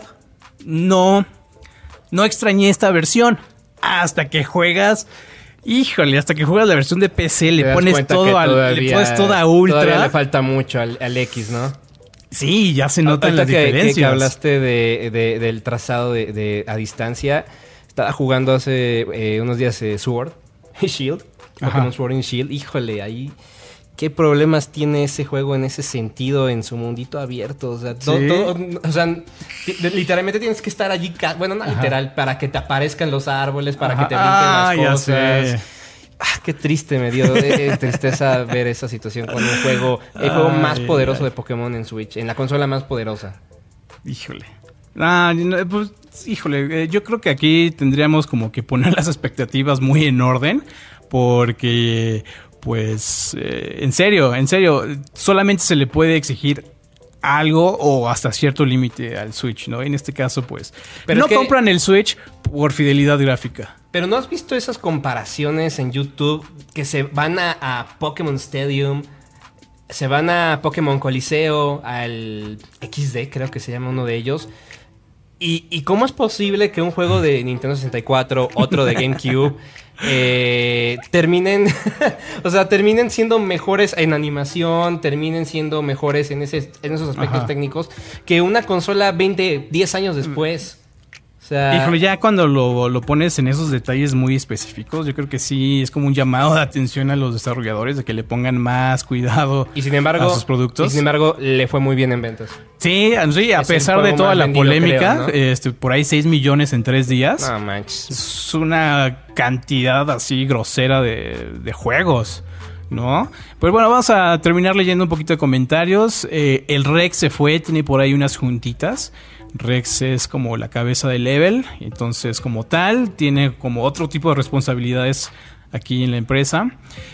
no, no extrañé esta versión hasta que juegas... Híjole, hasta que juegas la versión de P C le pones todo al, todavía, le pones todo a ultra. Todavía le falta mucho al, al X, ¿no? Sí, ya se notan las que, diferencias. Que, que hablaste de, de, del trazado de, de a distancia. Estaba jugando hace eh, unos días eh, Sword y Shield. Pokémon Sword y Shield. Híjole, ahí... ¿Qué problemas tiene ese juego en ese sentido en su mundito abierto? O sea, todo, ¿Sí? todo, o sea t- literalmente tienes que estar allí, ca- bueno, no Ajá. literal, para que te aparezcan los árboles, para Ajá. que te brinquen ah, las cosas. Ya sé. Ah, qué triste me dio eh, tristeza ver esa situación con un juego, el juego ay, más poderoso ay. de Pokémon en Switch, en la consola más poderosa. Híjole. Ah, pues, híjole, yo creo que aquí tendríamos como que poner las expectativas muy en orden, porque... Pues, eh, en serio, en serio, solamente se le puede exigir algo o hasta cierto límite al Switch, ¿no? En este caso, pues, pero no es que... compran el Switch por fidelidad gráfica. Pero ¿no has visto esas comparaciones en YouTube que se van a, a Pokémon Stadium, se van a Pokémon Coliseo, al equis de, creo que se llama uno de ellos? ¿Y, y cómo es posible que un juego de Nintendo sesenta y cuatro, otro de GameCube... Eh, terminen o sea, terminen siendo mejores en animación, terminen siendo mejores en, ese, en esos aspectos Ajá. técnicos que una consola veinte, diez años después? O sea... Híjole, ya cuando lo, lo pones en esos detalles muy específicos, yo creo que sí es como un llamado de atención a los desarrolladores de que le pongan más cuidado y sin embargo, a sus productos. Y sin embargo, le fue muy bien en ventas. Sí, sí a es pesar de toda la vendido, polémica, creo, ¿no? este, por ahí seis millones en tres días. No manches. Es una cantidad así grosera de, de juegos, ¿no? Pues bueno, vamos a terminar leyendo un poquito de comentarios. Eh, el Rex se fue, tiene por ahí unas juntitas. Rex es como la cabeza de Level, entonces como tal tiene como otro tipo de responsabilidades aquí en la empresa.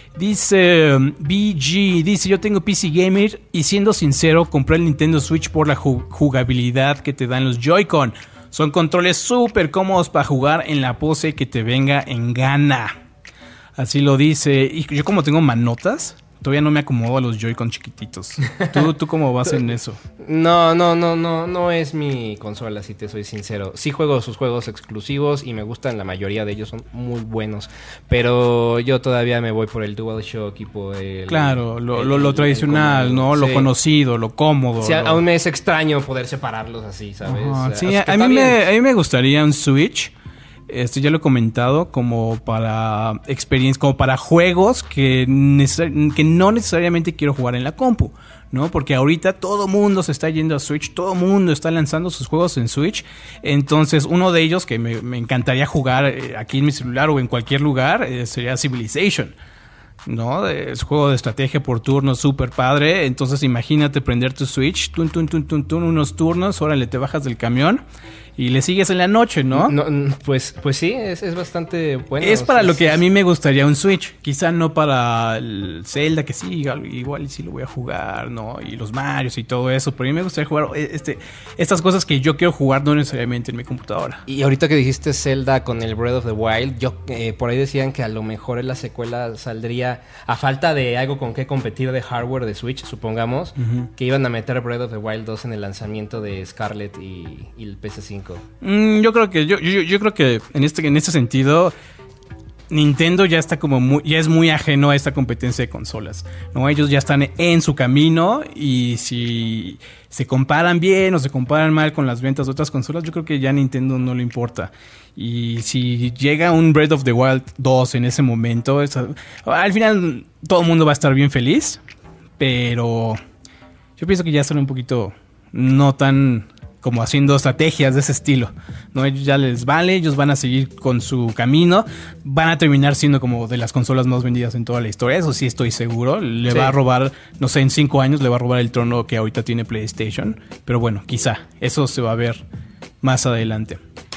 Dice B G, dice yo tengo P C Gamer y siendo sincero compré el Nintendo Switch por la jugabilidad que te dan los Joy-Con. Son controles súper cómodos para jugar en la pose que te venga en gana. Así lo dice. Y yo como tengo manotas, todavía no me acomodo a los Joy-Con chiquititos. ¿Tú, ¿Tú cómo vas en eso? No, no, no, no, no es mi consola, si te soy sincero. Sí juego sus juegos exclusivos y me gustan, la mayoría de ellos son muy buenos. Pero yo todavía me voy por el DualShock y por el... Claro, lo, el, lo, lo tradicional, ¿no? Sí. Lo conocido, lo cómodo. Sí, lo... aún me es extraño poder separarlos así, ¿sabes? Ajá, sí, a, a, mí me, a mí me gustaría un Switch... Esto ya lo he comentado, como para experiencia, como para juegos que, neces- que no necesariamente quiero jugar en la compu, ¿no? Porque ahorita todo mundo se está yendo a Switch, todo mundo está lanzando sus juegos en Switch. Entonces, uno de ellos que me, me encantaría jugar aquí en mi celular o en cualquier lugar eh, sería Civilization, ¿no? Es un juego de estrategia por turnos súper padre. Entonces, imagínate prender tu Switch, tun, tun, tun, tun, tun, unos turnos, órale, te bajas del camión. Y le sigues en la noche, ¿no? no pues, pues sí, es, es bastante bueno. Es para lo que a mí me gustaría un Switch. Quizá no para el Zelda, que sí, igual, igual sí lo voy a jugar, ¿no? Y los Marios y todo eso. Pero a mí me gustaría jugar este, estas cosas que yo quiero jugar no necesariamente en mi computadora. Y ahorita que dijiste Zelda con el Breath of the Wild, yo eh, por ahí decían que a lo mejor en la secuela saldría, a falta de algo con que competir de hardware de Switch, supongamos, uh-huh. que iban a meter Breath of the Wild dos en el lanzamiento de Scarlet y, y el P S cinco. Mm, yo creo que yo, yo, yo creo que en este en este sentido Nintendo ya está como muy, ya es muy ajeno a esta competencia de consolas, ¿no? Ellos ya están en su camino y si se comparan bien o se comparan mal con las ventas de otras consolas, yo creo que ya a Nintendo no le importa. Y si llega un Breath of the Wild dos en ese momento, es, al final todo el mundo va a estar bien feliz, pero yo pienso que ya son un poquito no tan como haciendo estrategias de ese estilo, ¿no? Ellos ya les vale, ellos van a seguir con su camino, van a terminar siendo como de las consolas más vendidas en toda la historia, eso sí estoy seguro. Le sí. va a robar, no sé, en cinco años le va a robar el trono que ahorita tiene PlayStation, pero bueno, quizá, eso se va a ver más adelante.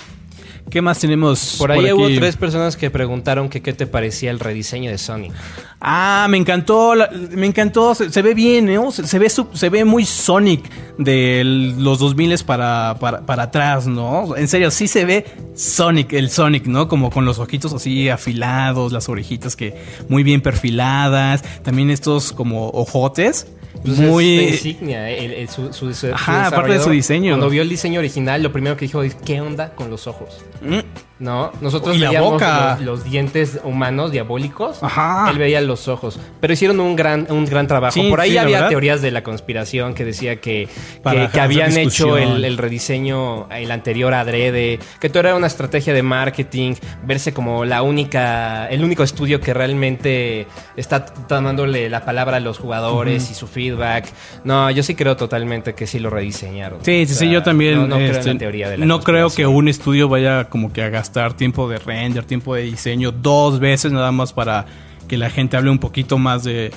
¿Qué más tenemos por ahí? por Hubo aquí? tres personas que preguntaron que qué te parecía el rediseño de Sonic. Ah, me encantó, la- me encantó, se, se ve bien, ¿no? Se, se ve su- se ve muy Sonic de los dos mil para, para, para atrás, ¿no? En serio, sí se ve Sonic, el Sonic, ¿no? Como con los ojitos así afilados, las orejitas que muy bien perfiladas, también estos como ojotes. Pues muy es la insignia, eh, el- el- su, su- su- Ajá, su aparte de su desarrollador, diseño. Cuando vio el diseño original, lo primero que dijo es, ¿qué onda con los ojos? Mm. ¿No? Nosotros Y la veíamos boca. Los, los dientes humanos diabólicos. Ajá. Él veía los ojos. Pero hicieron un gran, un gran trabajo. Sí, Por ahí sí, la había verdad. teorías de la conspiración que decía que, Para que, que hacer habían hecho discusión. el, el rediseño, el anterior adrede, que todo era una estrategia de marketing, verse como la única, el único estudio que realmente está tomándole la palabra a los jugadores y su feedback. No, yo sí creo totalmente que sí lo rediseñaron. Sí, sí, O sí, sea, yo también. No, no creo en este, la teoría de la no creo que conspiración. un estudio vaya como que a gastar tiempo de render, tiempo de diseño dos veces nada más para que la gente hable un poquito más de,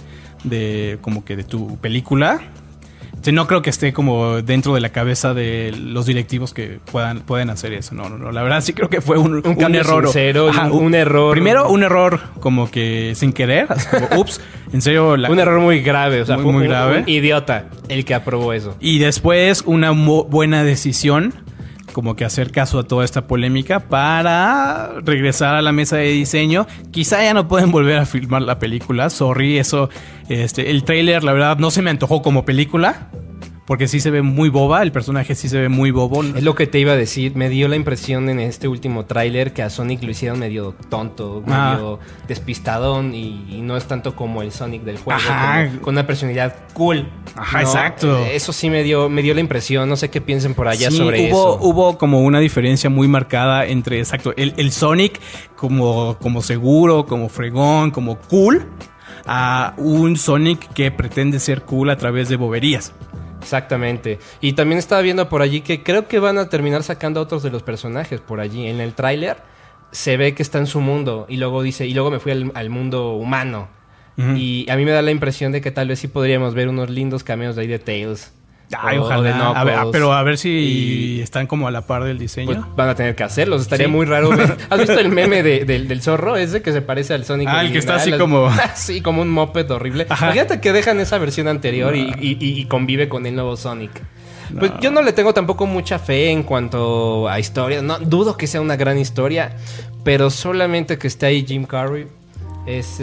de como que de tu película. Sí, no creo que esté como dentro de la cabeza de los directivos que puedan, pueden hacer eso. No, no, no. La verdad sí creo que fue un, un, cambio error. sincero, un- un error. Primero, un error como que sin querer. Así como, ups, en serio. La, Un error muy grave, o sea, Muy, fue muy un- grave. un idiota el que aprobó eso. Y después una mo- buena decisión, como que hacer caso a toda esta polémica para regresar a la mesa de diseño. Quizá ya no pueden volver a filmar la película. Sorry, eso. Este, el tráiler, la verdad, no se me antojó como película. Porque sí se ve muy boba, el personaje sí se ve muy bobo. Es lo que te iba a decir. Me dio la impresión en este último tráiler que a Sonic lo hicieron medio tonto, Ah. medio despistadón y, y no es tanto como el Sonic del juego, Ajá. como- con una personalidad cool. Ajá, exacto. Eh, Eso sí me dio, me dio la impresión. No sé qué piensen por allá Sí, sobre hubo, eso. hubo como una diferencia muy marcada entre, exacto, el, el Sonic como, como seguro, como fregón, como cool, a un Sonic que pretende ser cool a través de boberías. Exactamente. Y también estaba viendo por allí que creo que van a terminar sacando a otros de los personajes por allí. En el tráiler se ve que está en su mundo y luego dice, y luego me fui al, al mundo humano. Ujú. Y a mí me da la impresión de que tal vez sí podríamos ver unos lindos cameos de ahí de Tails. Ay, o- o de ojalá. A ver, Knuckles. pero a ver si Y- están como a la par del diseño. Pues van a tener que hacerlos. Estaría Sí. muy raro ver. ¿Has visto el meme de- del, del zorro ese que se parece al Sonic? Ah, el que está así original? como- Sí, como un moped horrible. Ajá. Imagínate que dejan esa versión anterior y, y- y- y convive con el nuevo Sonic. Pues yo no le tengo tampoco mucha fe en cuanto a historia. No, dudo que sea una gran historia. Pero solamente que esté ahí Jim Carrey es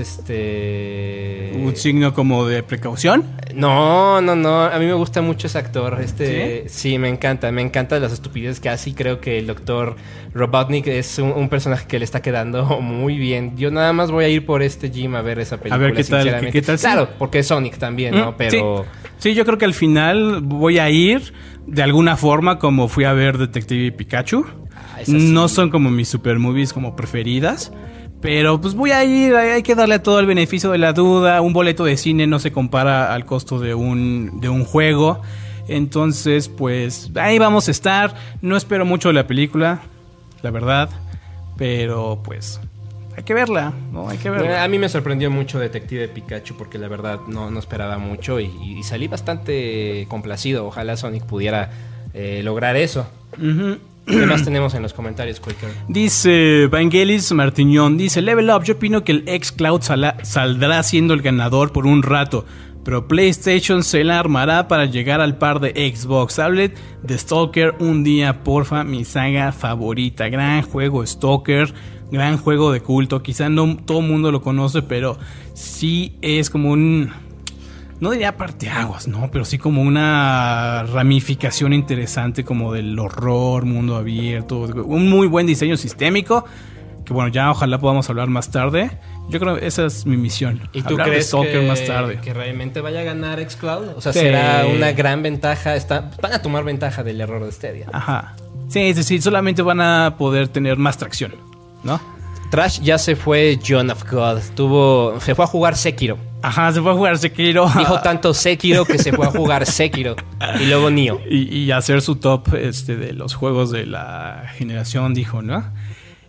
este... Un signo como de precaución. No, no, no. A mí me gusta mucho ese actor. Este, sí, me encanta. Me encantan las estupideces que hace. Y creo que el doctor Robotnik es un, un personaje que le está quedando muy bien. Yo nada más voy a ir por este Jim a ver esa película. A ver qué tal, sinceramente. qué- qué tal, sí. Claro, porque es Sonic también, ¿no? Mm, Pero Sí. Sí, yo creo que al final voy a ir de alguna forma como fui a ver Detective Pikachu. Ah, esa sí. No son como mis super movies como preferidas. Pero pues voy a ir, hay hay que darle todo el beneficio de la duda. Un boleto de cine no se compara al costo de un, de un juego. Entonces, pues ahí vamos a estar. No espero mucho de la película, la verdad. Pero pues hay que verla, ¿no? Hay que verla. a mí me sorprendió mucho Detective Pikachu porque la verdad no, no esperaba mucho y, y salí bastante complacido. Ojalá Sonic pudiera eh, lograr eso. Ujú. ¿Qué más tenemos en los comentarios, Quaker? Dice Vangelis Martiñón, dice Level Up, yo opino que el xCloud sala- saldrá siendo el ganador por un rato, pero PlayStation se la armará para llegar al par de Xbox. Tablet de Stalker un día, porfa, mi saga favorita. Gran juego Stalker, gran juego de culto. Quizá no todo el mundo lo conoce, pero sí es como un... No diría parteaguas, ¿no? Pero sí como una ramificación interesante como del horror, mundo abierto. Un muy buen diseño sistémico. Que bueno, ya ojalá podamos hablar más tarde. Yo creo que esa es mi misión. ¿Y tú hablar de crees Stalker que, más tarde. que realmente vaya a ganar xCloud? O sea, Sí. será una gran ventaja. Está, van a tomar ventaja del error de Stadia. Ajá. Sí, sí, sí. Solamente van a poder tener más tracción, ¿no? Trash ya se fue John of God. Tuvo, se fue a jugar Sekiro. Ajá, se fue a jugar Sekiro. Dijo tanto Sekiro que se fue a jugar Sekiro. Y luego Nioh. y, y hacer su top este, de los juegos de la generación, dijo, ¿no?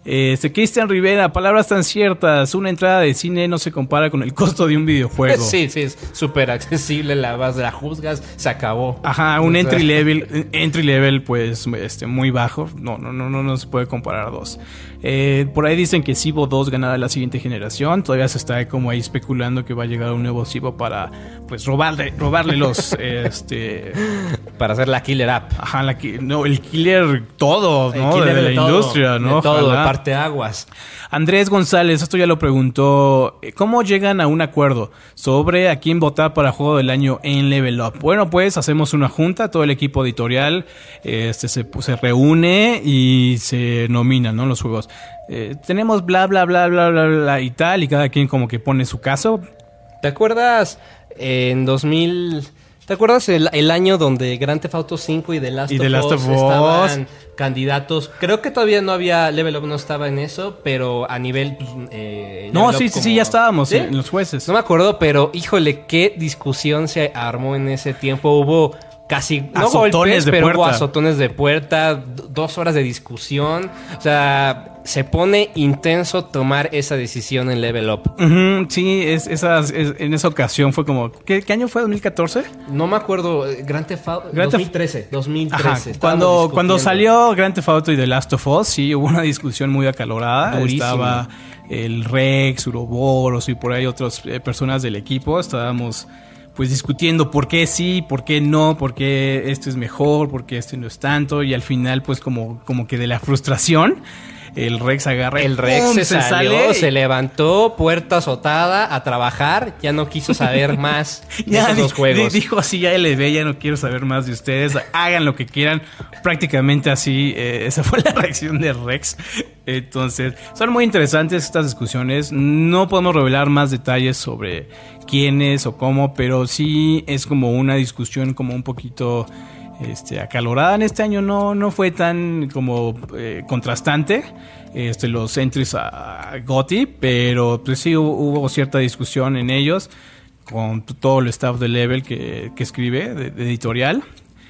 Este, Cristian Rivera, palabras tan ciertas. Una entrada de cine no se compara con el costo de un videojuego. Sí, sí, es súper accesible. La vas, la juzgas, se acabó. Ajá, un entry level, entry level, pues, este, muy bajo. No, no, no, no, no se puede comparar a dos. Eh, por ahí dicen que Cibo dos ganará la siguiente generación. Todavía se está como ahí especulando que va a llegar un nuevo Cibo para, pues, robarle, robarle los, este, para hacer la killer app. Ajá, la, no, el killer todo, ¿no? El de, de la de todo, industria, ¿no? De todo, Ojalá. parte aguas. Andrés González, esto ya lo preguntó. ¿Cómo llegan a un acuerdo sobre a quién votar para Juego del Año en Level Up? Bueno, pues hacemos una junta, todo el equipo editorial este, se, se reúne y se nominan, ¿no? Los juegos. Eh, tenemos bla, bla, bla, bla, bla, bla y tal, y cada quien como que pone su caso. ¿Te acuerdas en dos mil... ¿Te acuerdas el, el año donde Grand Theft Auto cinco y The Last, y of, The Last Us of Us estaban candidatos? Creo que todavía no había... Level Up no estaba en eso, pero a nivel... Eh, no, Level sí, Up sí, como... sí, ya estábamos ¿Sí? en los jueces. No me acuerdo, pero híjole, qué discusión se armó en ese tiempo. Hubo casi... No azotones golpes, de pero puerta. hubo azotones de puerta, d- dos horas de discusión. O sea... Se pone intenso tomar esa decisión en Level Up. Uh-huh, sí, es, esas, es, en esa ocasión fue como... ¿Qué, qué año fue? ¿dos mil catorce? No me acuerdo. Grand Theft Auto... Grand dos mil trece. dos mil trece. Ajá, cuando, cuando salió Grand Theft Auto y The Last of Us, sí, hubo una discusión muy acalorada. Durísimo. Estaba el Rex, Uroboros y por ahí otras eh, personas del equipo. Estábamos pues discutiendo por qué sí, por qué no, por qué este es mejor, por qué este no es tanto. Y al final pues como, como que de la frustración... El Rex agarra El Rex ¡pum! se, se salió, sale. se levantó, puerta azotada, a trabajar. Ya no quiso saber más de Ya esos di- dos juegos. di- dijo así, ya L B, ya no quiero saber más de ustedes. Hagan lo que quieran. Prácticamente así, eh, esa fue la reacción de Rex. Entonces, son muy interesantes estas discusiones. No podemos revelar más detalles sobre quiénes o cómo, pero sí es como una discusión como un poquito... Este, acalorada en este año no, no fue tan como eh, contrastante este, los entries a, a G O T Y, pero pues sí hubo, hubo cierta discusión en ellos con t- todo el staff de Level que, que escribe, de, de editorial.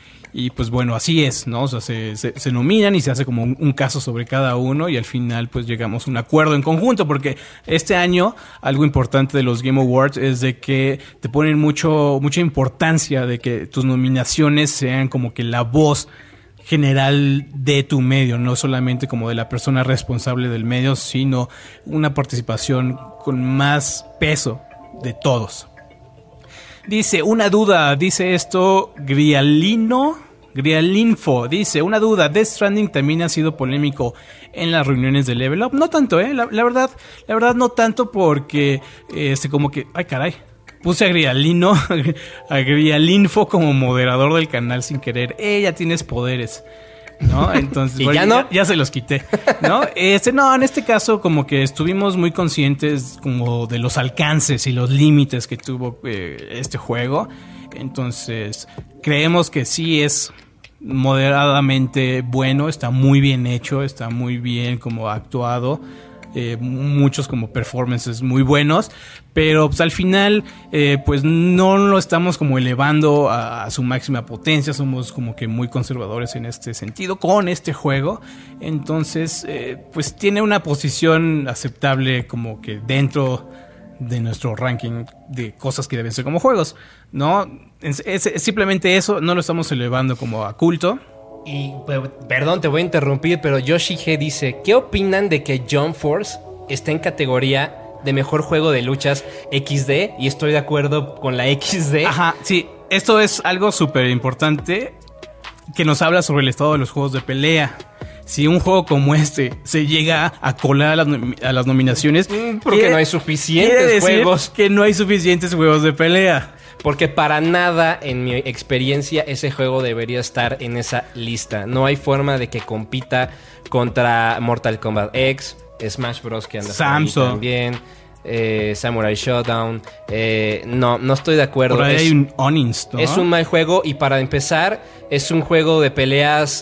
Y pues bueno, así es, ¿no? O sea, se, se, se nominan y se hace como un, un caso sobre cada uno y al final pues llegamos a un acuerdo en conjunto, porque este año algo importante de los Game Awards es de que te ponen mucho mucha importancia de que tus nominaciones sean como que la voz general de tu medio, no solamente como de la persona responsable del medio, sino una participación con más peso de todos. Dice, una duda, dice esto Grialino, Grialinfo, dice, una duda, Death Stranding también ha sido polémico en las reuniones de Level Up. No tanto, eh, la, la verdad, la verdad no tanto porque, este, como que, ay caray, puse a Grialino, a Grialinfo como moderador del canal sin querer. Eh, ya tienes poderes. ¿No? Entonces, ¿Y bueno, ya no? Ya, ya se los quité, ¿no? Este, no, en este caso como que estuvimos muy conscientes como de los alcances y los límites que tuvo eh, este juego. Entonces, creemos que sí es moderadamente bueno, está muy bien hecho, está muy bien como actuado. Eh, muchos como performances muy buenos, pero pues al final eh, pues no lo estamos como elevando a, a su máxima potencia, somos como que muy conservadores en este sentido con este juego, entonces eh, pues tiene una posición aceptable como que dentro de nuestro ranking de cosas que deben ser como juegos, ¿no? Es, es, es simplemente eso, no lo estamos elevando como a culto. Y pe- perdón, te voy a interrumpir, pero Yoshi G dice, ¿qué opinan de que Jump Force está en categoría de mejor juego de luchas equis de? Y estoy de acuerdo con la equis de. Ajá, sí, esto es algo súper importante que nos habla sobre el estado de los juegos de pelea. Si un juego como este se llega a colar a las, nom- a las nominaciones, Porque quiere- no hay quiere suficientes decir juegos. que no hay suficientes juegos de pelea. Porque para nada, en mi experiencia, ese juego debería estar en esa lista. No hay forma de que compita contra Mortal Kombat X, Smash Bros. Que anda por ahí Samsung. también, eh, Samurai Showdown. Eh, no, no estoy de acuerdo. Por ahí Es- hay un Onins, ¿no? Es un mal juego y para empezar es un juego de peleas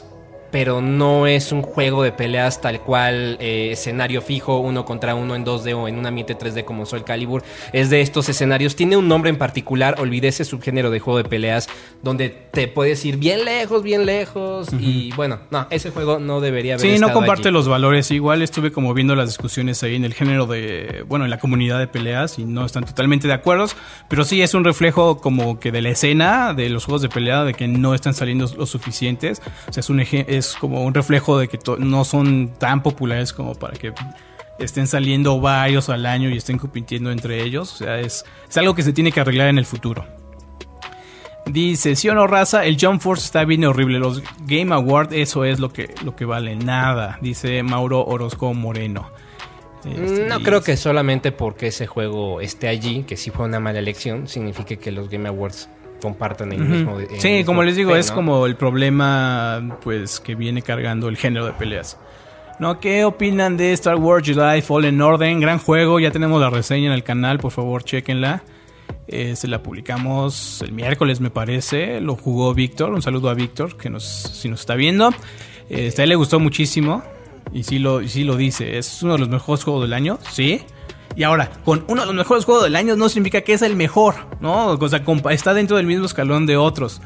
pero no es un juego de peleas tal cual, eh, escenario fijo, uno contra uno en dos D o en un ambiente tres D como Soul Calibur. Es de estos escenarios, tiene un nombre en particular, olvidé ese subgénero de juego de peleas, donde te puedes ir bien lejos, bien lejos, uh-huh. y bueno, no, ese juego no debería haber sí, estado no comparte allí. los valores. Igual estuve como viendo las discusiones ahí en el género de, bueno, en la comunidad de peleas y no están totalmente de acuerdo, pero sí es un reflejo como que de la escena de los juegos de pelea, de que no están saliendo lo suficientes. O sea, es un eje, es como un reflejo de que to- no son tan populares como para que estén saliendo varios al año y estén compitiendo entre ellos. O sea, es, es algo que se tiene que arreglar en el futuro. Dice, ¿sí o no, raza? El Jump Force está bien horrible. Los Game Awards, eso es lo que, lo que vale. Nada, dice Mauro Orozco Moreno. Este, no creo que solamente porque ese juego esté allí, que sí fue una mala elección, signifique que los Game Awards compartan el uh-huh. mismo. El sí, mismo como les digo, fe, es ¿no? como el problema pues que viene cargando el género de peleas. ¿No? ¿Qué opinan de Star Wars Jedi Fallen Order? Gran juego, ya tenemos la reseña en el canal, por favor, chéquenla. Eh, se la publicamos el miércoles, me parece. Lo jugó Víctor, un saludo a Víctor, que nos, si nos está viendo. Eh, a él le gustó muchísimo, y sí lo, y sí lo dice, es uno de los mejores juegos del año, sí. Y ahora, con uno de los mejores juegos del año no significa que es el mejor, ¿no? O sea, está dentro del mismo escalón de otros.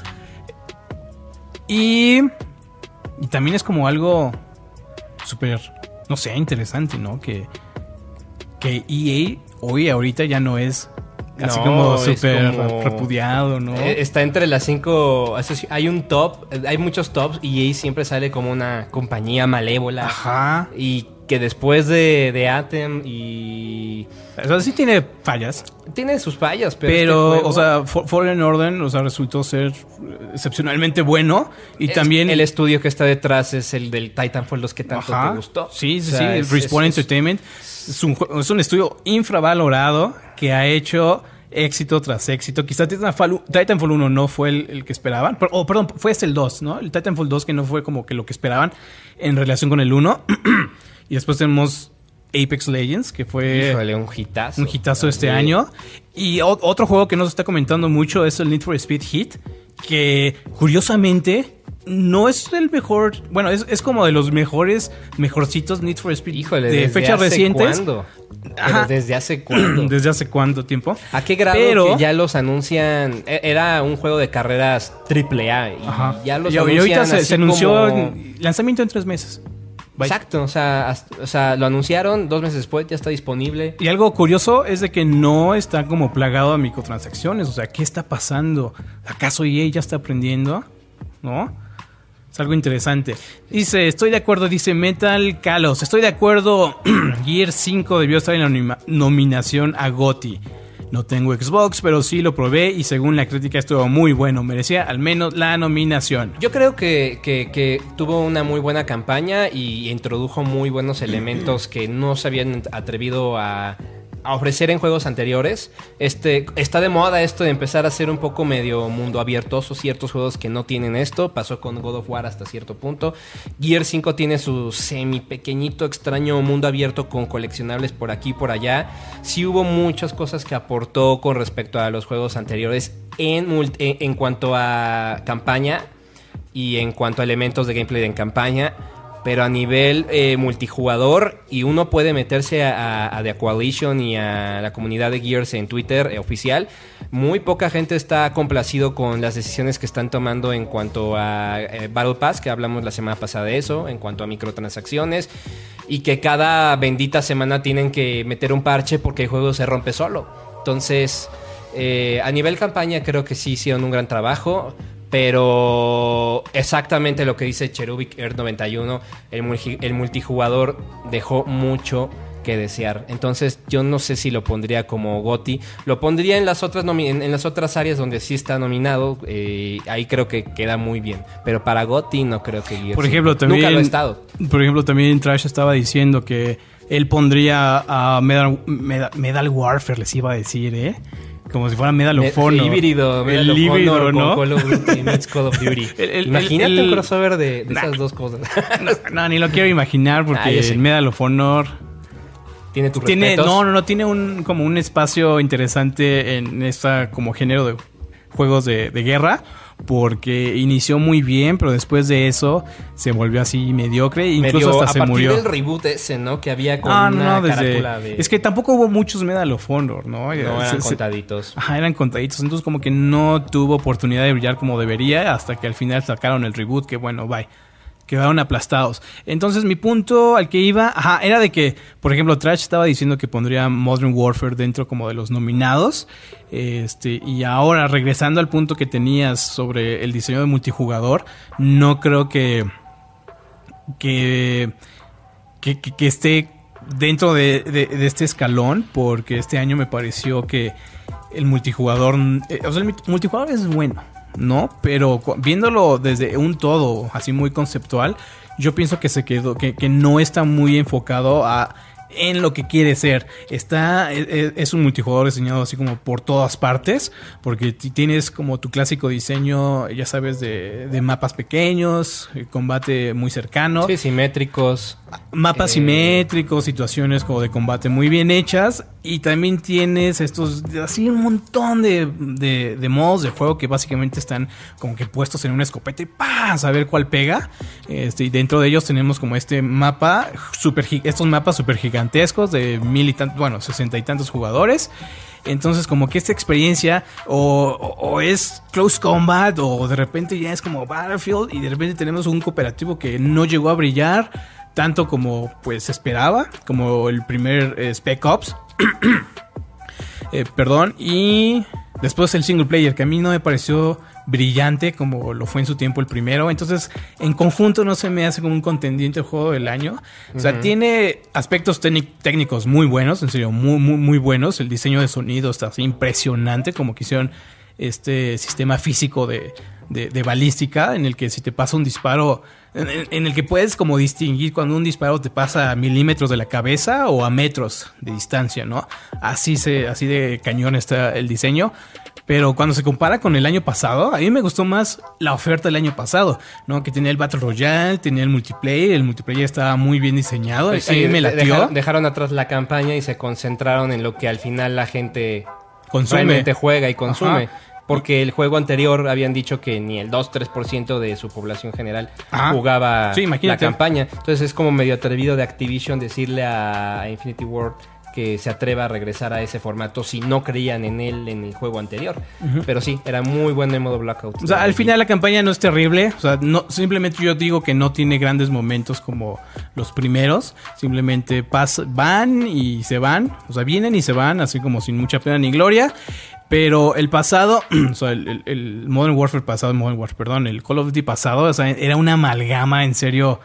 Y, y también es como algo súper, no sé, interesante, ¿no? Que, que E A hoy, ahorita ya no es así no, como súper como... repudiado, ¿no? Está entre las cinco... Hay un top, hay muchos tops y E A siempre sale como una compañía malévola. Ajá. Y que después de, de Anthem y... O sea, sí tiene fallas. Tiene sus fallas, pero... Pero, este juego... o sea, Fallen Order, o sea, resultó ser excepcionalmente bueno. Y es, también... El estudio que está detrás es el del Titanfall dos que tanto Ajá. te gustó. Sí, sí, o sea, sí. Es, Respawn es, Entertainment. Es un, es un estudio infravalorado que ha hecho éxito tras éxito. Quizá Titanfall, Titanfall uno no fue el, el que esperaban. O oh, perdón, fue este el dos, ¿no? El Titanfall dos que no fue como que lo que esperaban en relación con el uno. Y después tenemos Apex Legends, que fue Híjole, un hitazo. Un hitazo este sí. año. Y o, otro juego que no se está comentando mucho es el Need for Speed Heat, que curiosamente no es el mejor... Bueno, es, es como de los mejores, mejorcitos Need for Speed Híjole, de fechas recientes. ¿Cuándo? Pero ¿desde hace cuándo? ¿Desde hace cuánto tiempo? ¿A qué grado Pero, que ya los anuncian? Era un juego de carreras triple A y ajá. ya los y, anuncian y ahorita se, así se anunció como... lanzamiento en tres meses. Bye. Exacto, o sea, hasta, o sea, lo anunciaron, dos meses después ya está disponible. Y algo curioso es de que no está como plagado a microtransacciones. O sea, ¿qué está pasando? ¿Acaso E A ya está aprendiendo? ¿No? Es algo interesante. Dice, estoy de acuerdo, dice Metal Kalos. Estoy de acuerdo, Gear cinco debió estar en la nom- nominación a G O T Y. No tengo Xbox, pero sí lo probé y según la crítica estuvo muy bueno. Merecía al menos la nominación. Yo creo que, que, que tuvo una muy buena campaña y introdujo muy buenos elementos que no se habían atrevido a... a ofrecer en juegos anteriores. Este, está de moda esto de empezar a hacer un poco medio mundo abiertoso, ciertos juegos que no tienen esto. Pasó con God of War hasta cierto punto. Gear cinco tiene su semi pequeñito extraño mundo abierto con coleccionables por aquí y por allá. Sí hubo muchas cosas que aportó con respecto a los juegos anteriores en, multi, en cuanto a campaña y en cuanto a elementos de gameplay en campaña. Pero a nivel eh, multijugador, y uno puede meterse a, a, a The Coalition y a la comunidad de Gears en Twitter eh, oficial, muy poca gente está complacido con las decisiones que están tomando en cuanto a eh, Battle Pass, que hablamos la semana pasada de eso, en cuanto a microtransacciones, y que cada bendita semana tienen que meter un parche porque el juego se rompe solo. Entonces, eh, a nivel campaña creo que sí hicieron un gran trabajo. Pero exactamente lo que dice Cherubic Air noventa y uno, el, multi, el multijugador dejó mucho que desear. Entonces yo no sé si lo pondría como G O T Y. Lo pondría en las otras, nomi- en, en las otras áreas donde sí está nominado. Eh, ahí creo que queda muy bien. Pero para G O T Y no creo que Gears por ejemplo, también, nunca lo ha estado. Por ejemplo, también Trash estaba diciendo que él pondría a Medal, Medal, Medal Warfare, les iba a decir, ¿eh? Como si fuera Medal of Honor. El híbrido, Medal el of híbrido, Honor ¿no? con Call of Duty meets Call of Duty. el, el, Imagínate el, el, un crossover de, de nah, esas dos cosas. no, no, ni lo quiero imaginar porque ah, el Medal of Honor tiene tus tiene, respetos. No, no, no, tiene un como un espacio interesante en esta como género de juegos de, de guerra, porque inició muy bien, pero después de eso se volvió así mediocre, incluso Medio, hasta se a murió. partir del reboot ese, ¿no? Que había con Ah, una no, desde... carátula de... Es que tampoco hubo muchos Medal of Honor, ¿no? No, eran Se- se- contaditos. Ajá, eran contaditos. Entonces como que no tuvo oportunidad de brillar como debería hasta que al final sacaron el reboot, que bueno, bye. Quedaron aplastados. Entonces mi punto al que iba, ajá, era de que, por ejemplo, Trash estaba diciendo que pondría Modern Warfare dentro como de los nominados. Este, y ahora regresando al punto que tenías sobre el diseño de multijugador, no creo que que, que, que, que esté dentro de, de, de este escalón, porque este año me pareció que el multijugador, eh, o sea, el multijugador es bueno, ¿no? Pero cu- viéndolo desde un todo, así muy conceptual, yo pienso que se quedó, que, que no está muy enfocado a en lo que quiere ser. Está es, es un multijugador diseñado así como por todas partes, porque t- tienes como tu clásico diseño, ya sabes, de, de mapas pequeños, eh, combate muy cercano, Sí, simétricos. mapas Eh, simétricos, situaciones como de combate muy bien hechas, y también tienes estos, así un montón de, de, de modos de juego que básicamente están como que puestos en una escopeta y ¡pah! A ver cuál pega. Este, y dentro de ellos tenemos como este mapa, super, gi- estos mapas super gigantescos de mil y tantos, bueno, sesenta y tantos jugadores. Entonces como que esta experiencia o, o, o es Close Combat o de repente ya es como Battlefield y de repente tenemos un cooperativo que no llegó a brillar tanto como pues se esperaba, como el primer eh, Spec Ops. eh, perdón, y después el single player, que a mí no me pareció brillante como lo fue en su tiempo el primero. Entonces, en conjunto no se me hace como un contendiente el juego del año. O sea, Ujú. tiene aspectos técnic- técnicos muy buenos, en serio, muy, muy, muy buenos. El diseño de sonido está así impresionante, como que hicieron este sistema físico de, de, de balística, en el que si te pasa un disparo, en, en- en el que puedes como distinguir cuando un disparo te pasa a milímetros de la cabeza o a metros de distancia, ¿no? Así, se, así de cañón está el diseño. Pero cuando se compara con el año pasado, a mí me gustó más la oferta del año pasado, ¿no? Que tenía el Battle Royale, tenía el multiplayer, el multiplayer estaba muy bien diseñado, Pues a mí sí, me de- latió. Dejaron, dejaron atrás la campaña y se concentraron en lo que al final la gente Consume. realmente juega y consume. Ajá. Porque el juego anterior habían dicho que ni el dos tres por ciento de su población general Ajá. jugaba Sí, la imagínate. campaña. Entonces es como medio atrevido de Activision decirle a, a Infinity Ward que se atreva a regresar a ese formato si no creían en él en el juego anterior. Pero sí, era muy bueno el modo Blackout. O sea, al final la campaña no es terrible. O sea, no, simplemente yo digo que no tiene grandes momentos como los primeros. Simplemente pas- van y se van. O sea, vienen y se van, así como sin mucha pena ni gloria. Pero el pasado, o sea, el, el- el Modern Warfare pasado, Modern Warfare, perdón, el Call of Duty pasado, o sea, era una amalgama, en serio,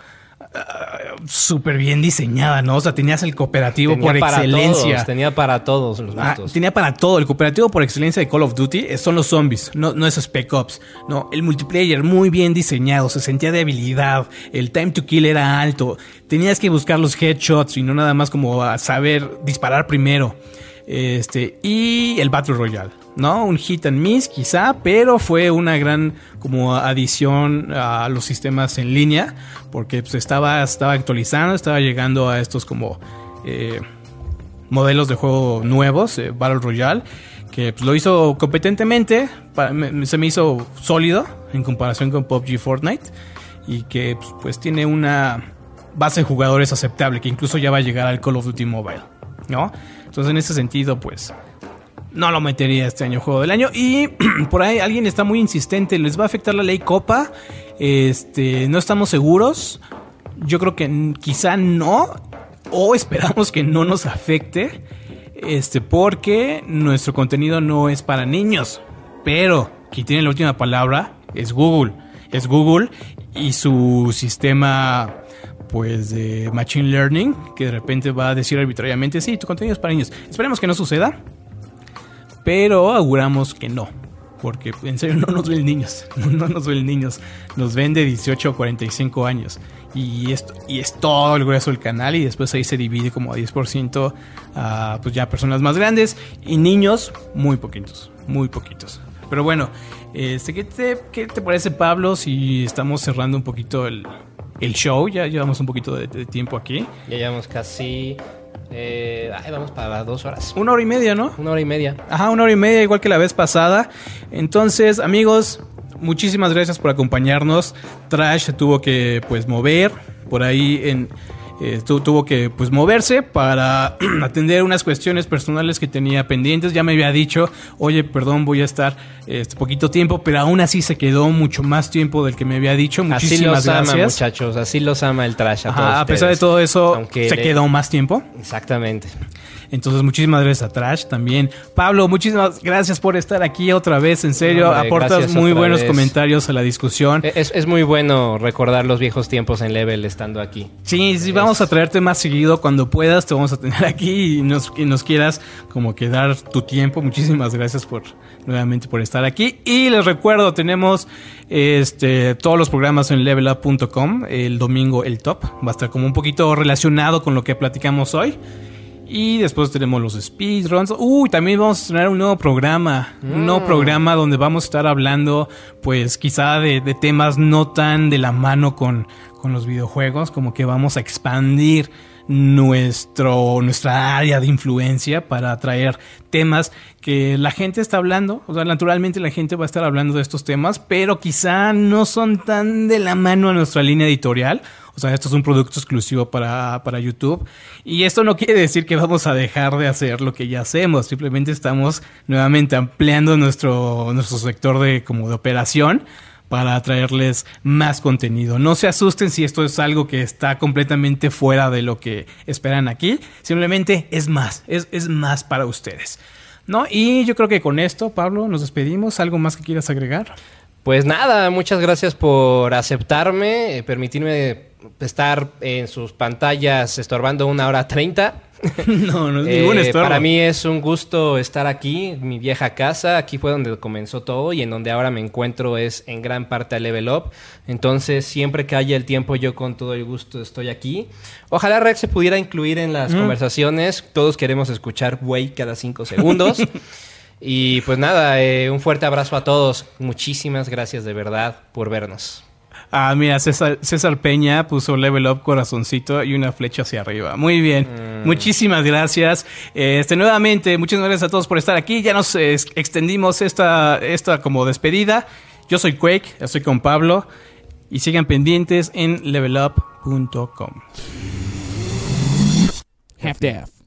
uh, súper bien diseñada, ¿no? O sea, tenías el cooperativo Tenía por para excelencia. todos, tenía para todos los Ah, gustos. tenía para todo. El cooperativo por excelencia de Call of Duty eh, son los zombies, no, no es Spec Ops. No, el multiplayer muy bien diseñado, se sentía de habilidad, el time to kill era alto, tenías que buscar los headshots y no nada más como a saber disparar primero. Este, y el Battle Royale, ¿no? Un hit and miss quizá, pero fue una gran como adición a los sistemas en línea, porque pues, estaba, estaba actualizando, estaba llegando a estos como eh, modelos de juego nuevos, eh, Battle Royale, que pues, lo hizo competentemente, pa- me- se me hizo sólido en comparación con P U B G Fortnite, y que pues, pues tiene una base de jugadores aceptable, que incluso ya va a llegar al Call of Duty Mobile, ¿no? Entonces en ese sentido pues no lo metería este año juego del año. Y por ahí alguien está muy insistente, les va a afectar la ley Copa, este, no estamos seguros. Yo creo que n- quizá no, o esperamos que no nos afecte, este, porque nuestro contenido no es para niños. Pero quien tiene la última palabra es Google. Es Google y su sistema pues de Machine Learning, que de repente va a decir arbitrariamente, sí, tu contenido es para niños. Esperemos que no suceda, pero auguramos que no. Porque en serio no nos ven niños, no, no nos ven niños, nos ven de dieciocho a cuarenta y cinco años. Y esto, y es todo el grueso del canal, y después ahí se divide como a diez por ciento a pues ya personas más grandes, y niños muy poquitos, muy poquitos. Pero bueno, este, ¿qué te, qué te parece, Pablo, si estamos cerrando un poquito el, el show? Ya llevamos un poquito de, de tiempo aquí. Ya llevamos casi... Eh, ay, vamos para dos horas. Una hora y media, ¿no? Una hora y media. Ajá, una hora y media, igual que la vez pasada. Entonces, amigos, muchísimas gracias por acompañarnos. Trash se tuvo que pues mover por ahí en... Eh, tu, tuvo que pues moverse para atender unas cuestiones personales que tenía pendientes. Ya me había dicho, oye, perdón, voy a estar este poquito tiempo, pero aún así se quedó mucho más tiempo del que me había dicho. Muchísimas así los gracias. ama, muchachos, así los ama el Trash a Ajá, todos a pesar ustedes. de todo eso, Aunque se le... quedó más tiempo. Exactamente. Entonces, muchísimas gracias a Trash también. Pablo, muchísimas gracias por estar aquí otra vez. En serio, Hombre, aportas muy buenos vez. comentarios a la discusión. Es, es muy bueno recordar los viejos tiempos en Level estando aquí. Sí, sí, es... vamos a traerte más seguido cuando puedas. Te vamos a tener aquí y nos, y nos quieras como que dar tu tiempo. Muchísimas gracias por nuevamente por estar aquí. Y les recuerdo, tenemos este todos los programas en level up punto com. El domingo el top va a estar como un poquito relacionado con lo que platicamos hoy. Y después tenemos los speedruns. Uy, también vamos a tener un nuevo programa. Mm. Un nuevo programa donde vamos a estar hablando, pues, quizá de, de temas no tan de la mano con, con los videojuegos. Como que vamos a expandir nuestro, nuestra área de influencia para atraer temas que la gente está hablando. O sea, naturalmente la gente va a estar hablando de estos temas, pero quizá no son tan de la mano a nuestra línea editorial. O sea, esto es un producto exclusivo para, para YouTube. Y esto no quiere decir que vamos a dejar de hacer lo que ya hacemos. Simplemente estamos nuevamente ampliando nuestro, nuestro sector de, como de operación para traerles más contenido. No se asusten si esto es algo que está completamente fuera de lo que esperan aquí. Simplemente es más, es, es más para ustedes, ¿no? Y yo creo que con esto, Pablo, nos despedimos. ¿Algo más que quieras agregar? Pues nada, muchas gracias por aceptarme, eh, permitirme estar en sus pantallas estorbando una hora treinta. No, no es ningún eh, estorbo. Para mí es un gusto estar aquí, mi vieja casa. Aquí fue donde comenzó todo y en donde ahora me encuentro es en gran parte a Level Up. Entonces, siempre que haya el tiempo, yo con todo el gusto estoy aquí. Ojalá Rex se pudiera incluir en las mm. conversaciones. Todos queremos escuchar güey cada cinco segundos. Y pues nada, eh, un fuerte abrazo a todos. Muchísimas gracias de verdad por vernos. Ah, mira, César, César Peña puso Level Up, corazoncito y una flecha hacia arriba. Muy bien, mm. muchísimas gracias. Este, nuevamente, muchas gracias a todos por estar aquí. Ya nos eh, extendimos esta, esta como despedida. Yo soy Quake, estoy con Pablo. Y sigan pendientes en level up punto com. Half-Death.